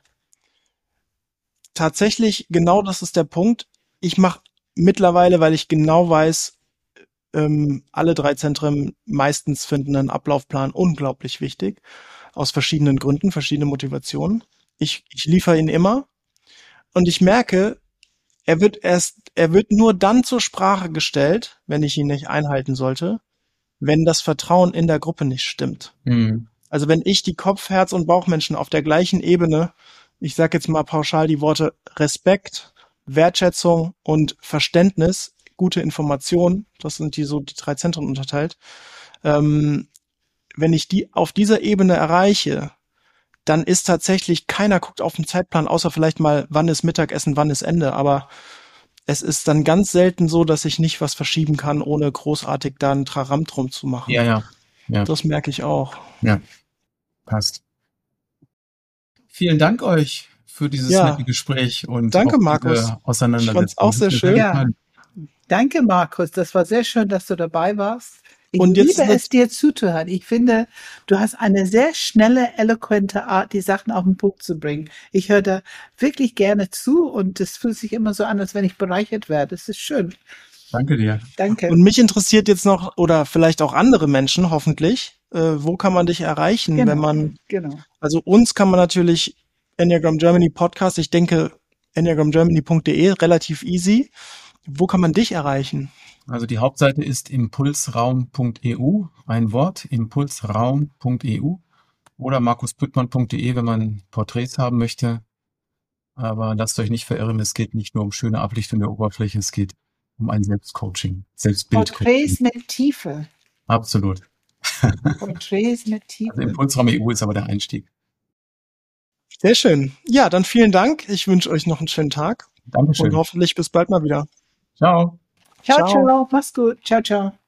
Tatsächlich, genau das ist der Punkt. Ich mache mittlerweile, weil ich genau weiß, alle 3 Zentren meistens finden einen Ablaufplan unglaublich wichtig. Aus verschiedenen Gründen, verschiedene Motivationen. Ich liefere ihn immer. Und ich merke, er wird nur dann zur Sprache gestellt, wenn ich ihn nicht einhalten sollte, wenn das Vertrauen in der Gruppe nicht stimmt. Mhm. Also wenn ich die Kopf-, Herz- und Bauchmenschen auf der gleichen Ebene, ich sage jetzt mal pauschal die Worte Respekt, Wertschätzung und Verständnis, gute Information, das sind die 3 Zentren unterteilt, wenn ich die auf dieser Ebene erreiche, dann ist tatsächlich, keiner guckt auf den Zeitplan, außer vielleicht mal, wann ist Mittagessen, wann ist Ende, aber es ist dann ganz selten so, dass ich nicht was verschieben kann, ohne großartig da einen Traram drum zu machen. Ja. Das merke ich auch. Ja, passt. Vielen Dank euch für dieses nette Gespräch und danke, auch Markus. diese Auseinandersetzung. Ich fand's auch sehr schön. Ja. Danke, Markus. Das war sehr schön, dass du dabei warst. Ich und jetzt liebe es, dir zuzuhören. Ich finde, du hast eine sehr schnelle, eloquente Art, die Sachen auf den Punkt zu bringen. Ich höre da wirklich gerne zu und es fühlt sich immer so an, als wenn ich bereichert werde. Das ist schön. Danke dir. Danke. Und mich interessiert jetzt noch, oder vielleicht auch andere Menschen, hoffentlich, wo kann man dich erreichen, wenn man, also uns kann man natürlich Enneagram Germany Podcast, ich denke enneagramgermany.de, relativ easy. Wo kann man dich erreichen? Also die Hauptseite ist impulsraum.eu, ein Wort, impulsraum.eu oder markuspüttmann.de, wenn man Porträts haben möchte. Aber lasst euch nicht verirren, es geht nicht nur um schöne Ablichtung der Oberfläche, es geht um ein Selbstcoaching, Selbstbildcoaching. Porträts mit Tiefe. Absolut. Porträts mit Tiefe. Also Impulsraum EU ist aber der Einstieg. Sehr schön. Ja, dann vielen Dank. Ich wünsche euch noch einen schönen Tag. Dankeschön. Und hoffentlich bis bald mal wieder. Ciao. Ciao, ciao. Mach's gut. Ciao, ciao.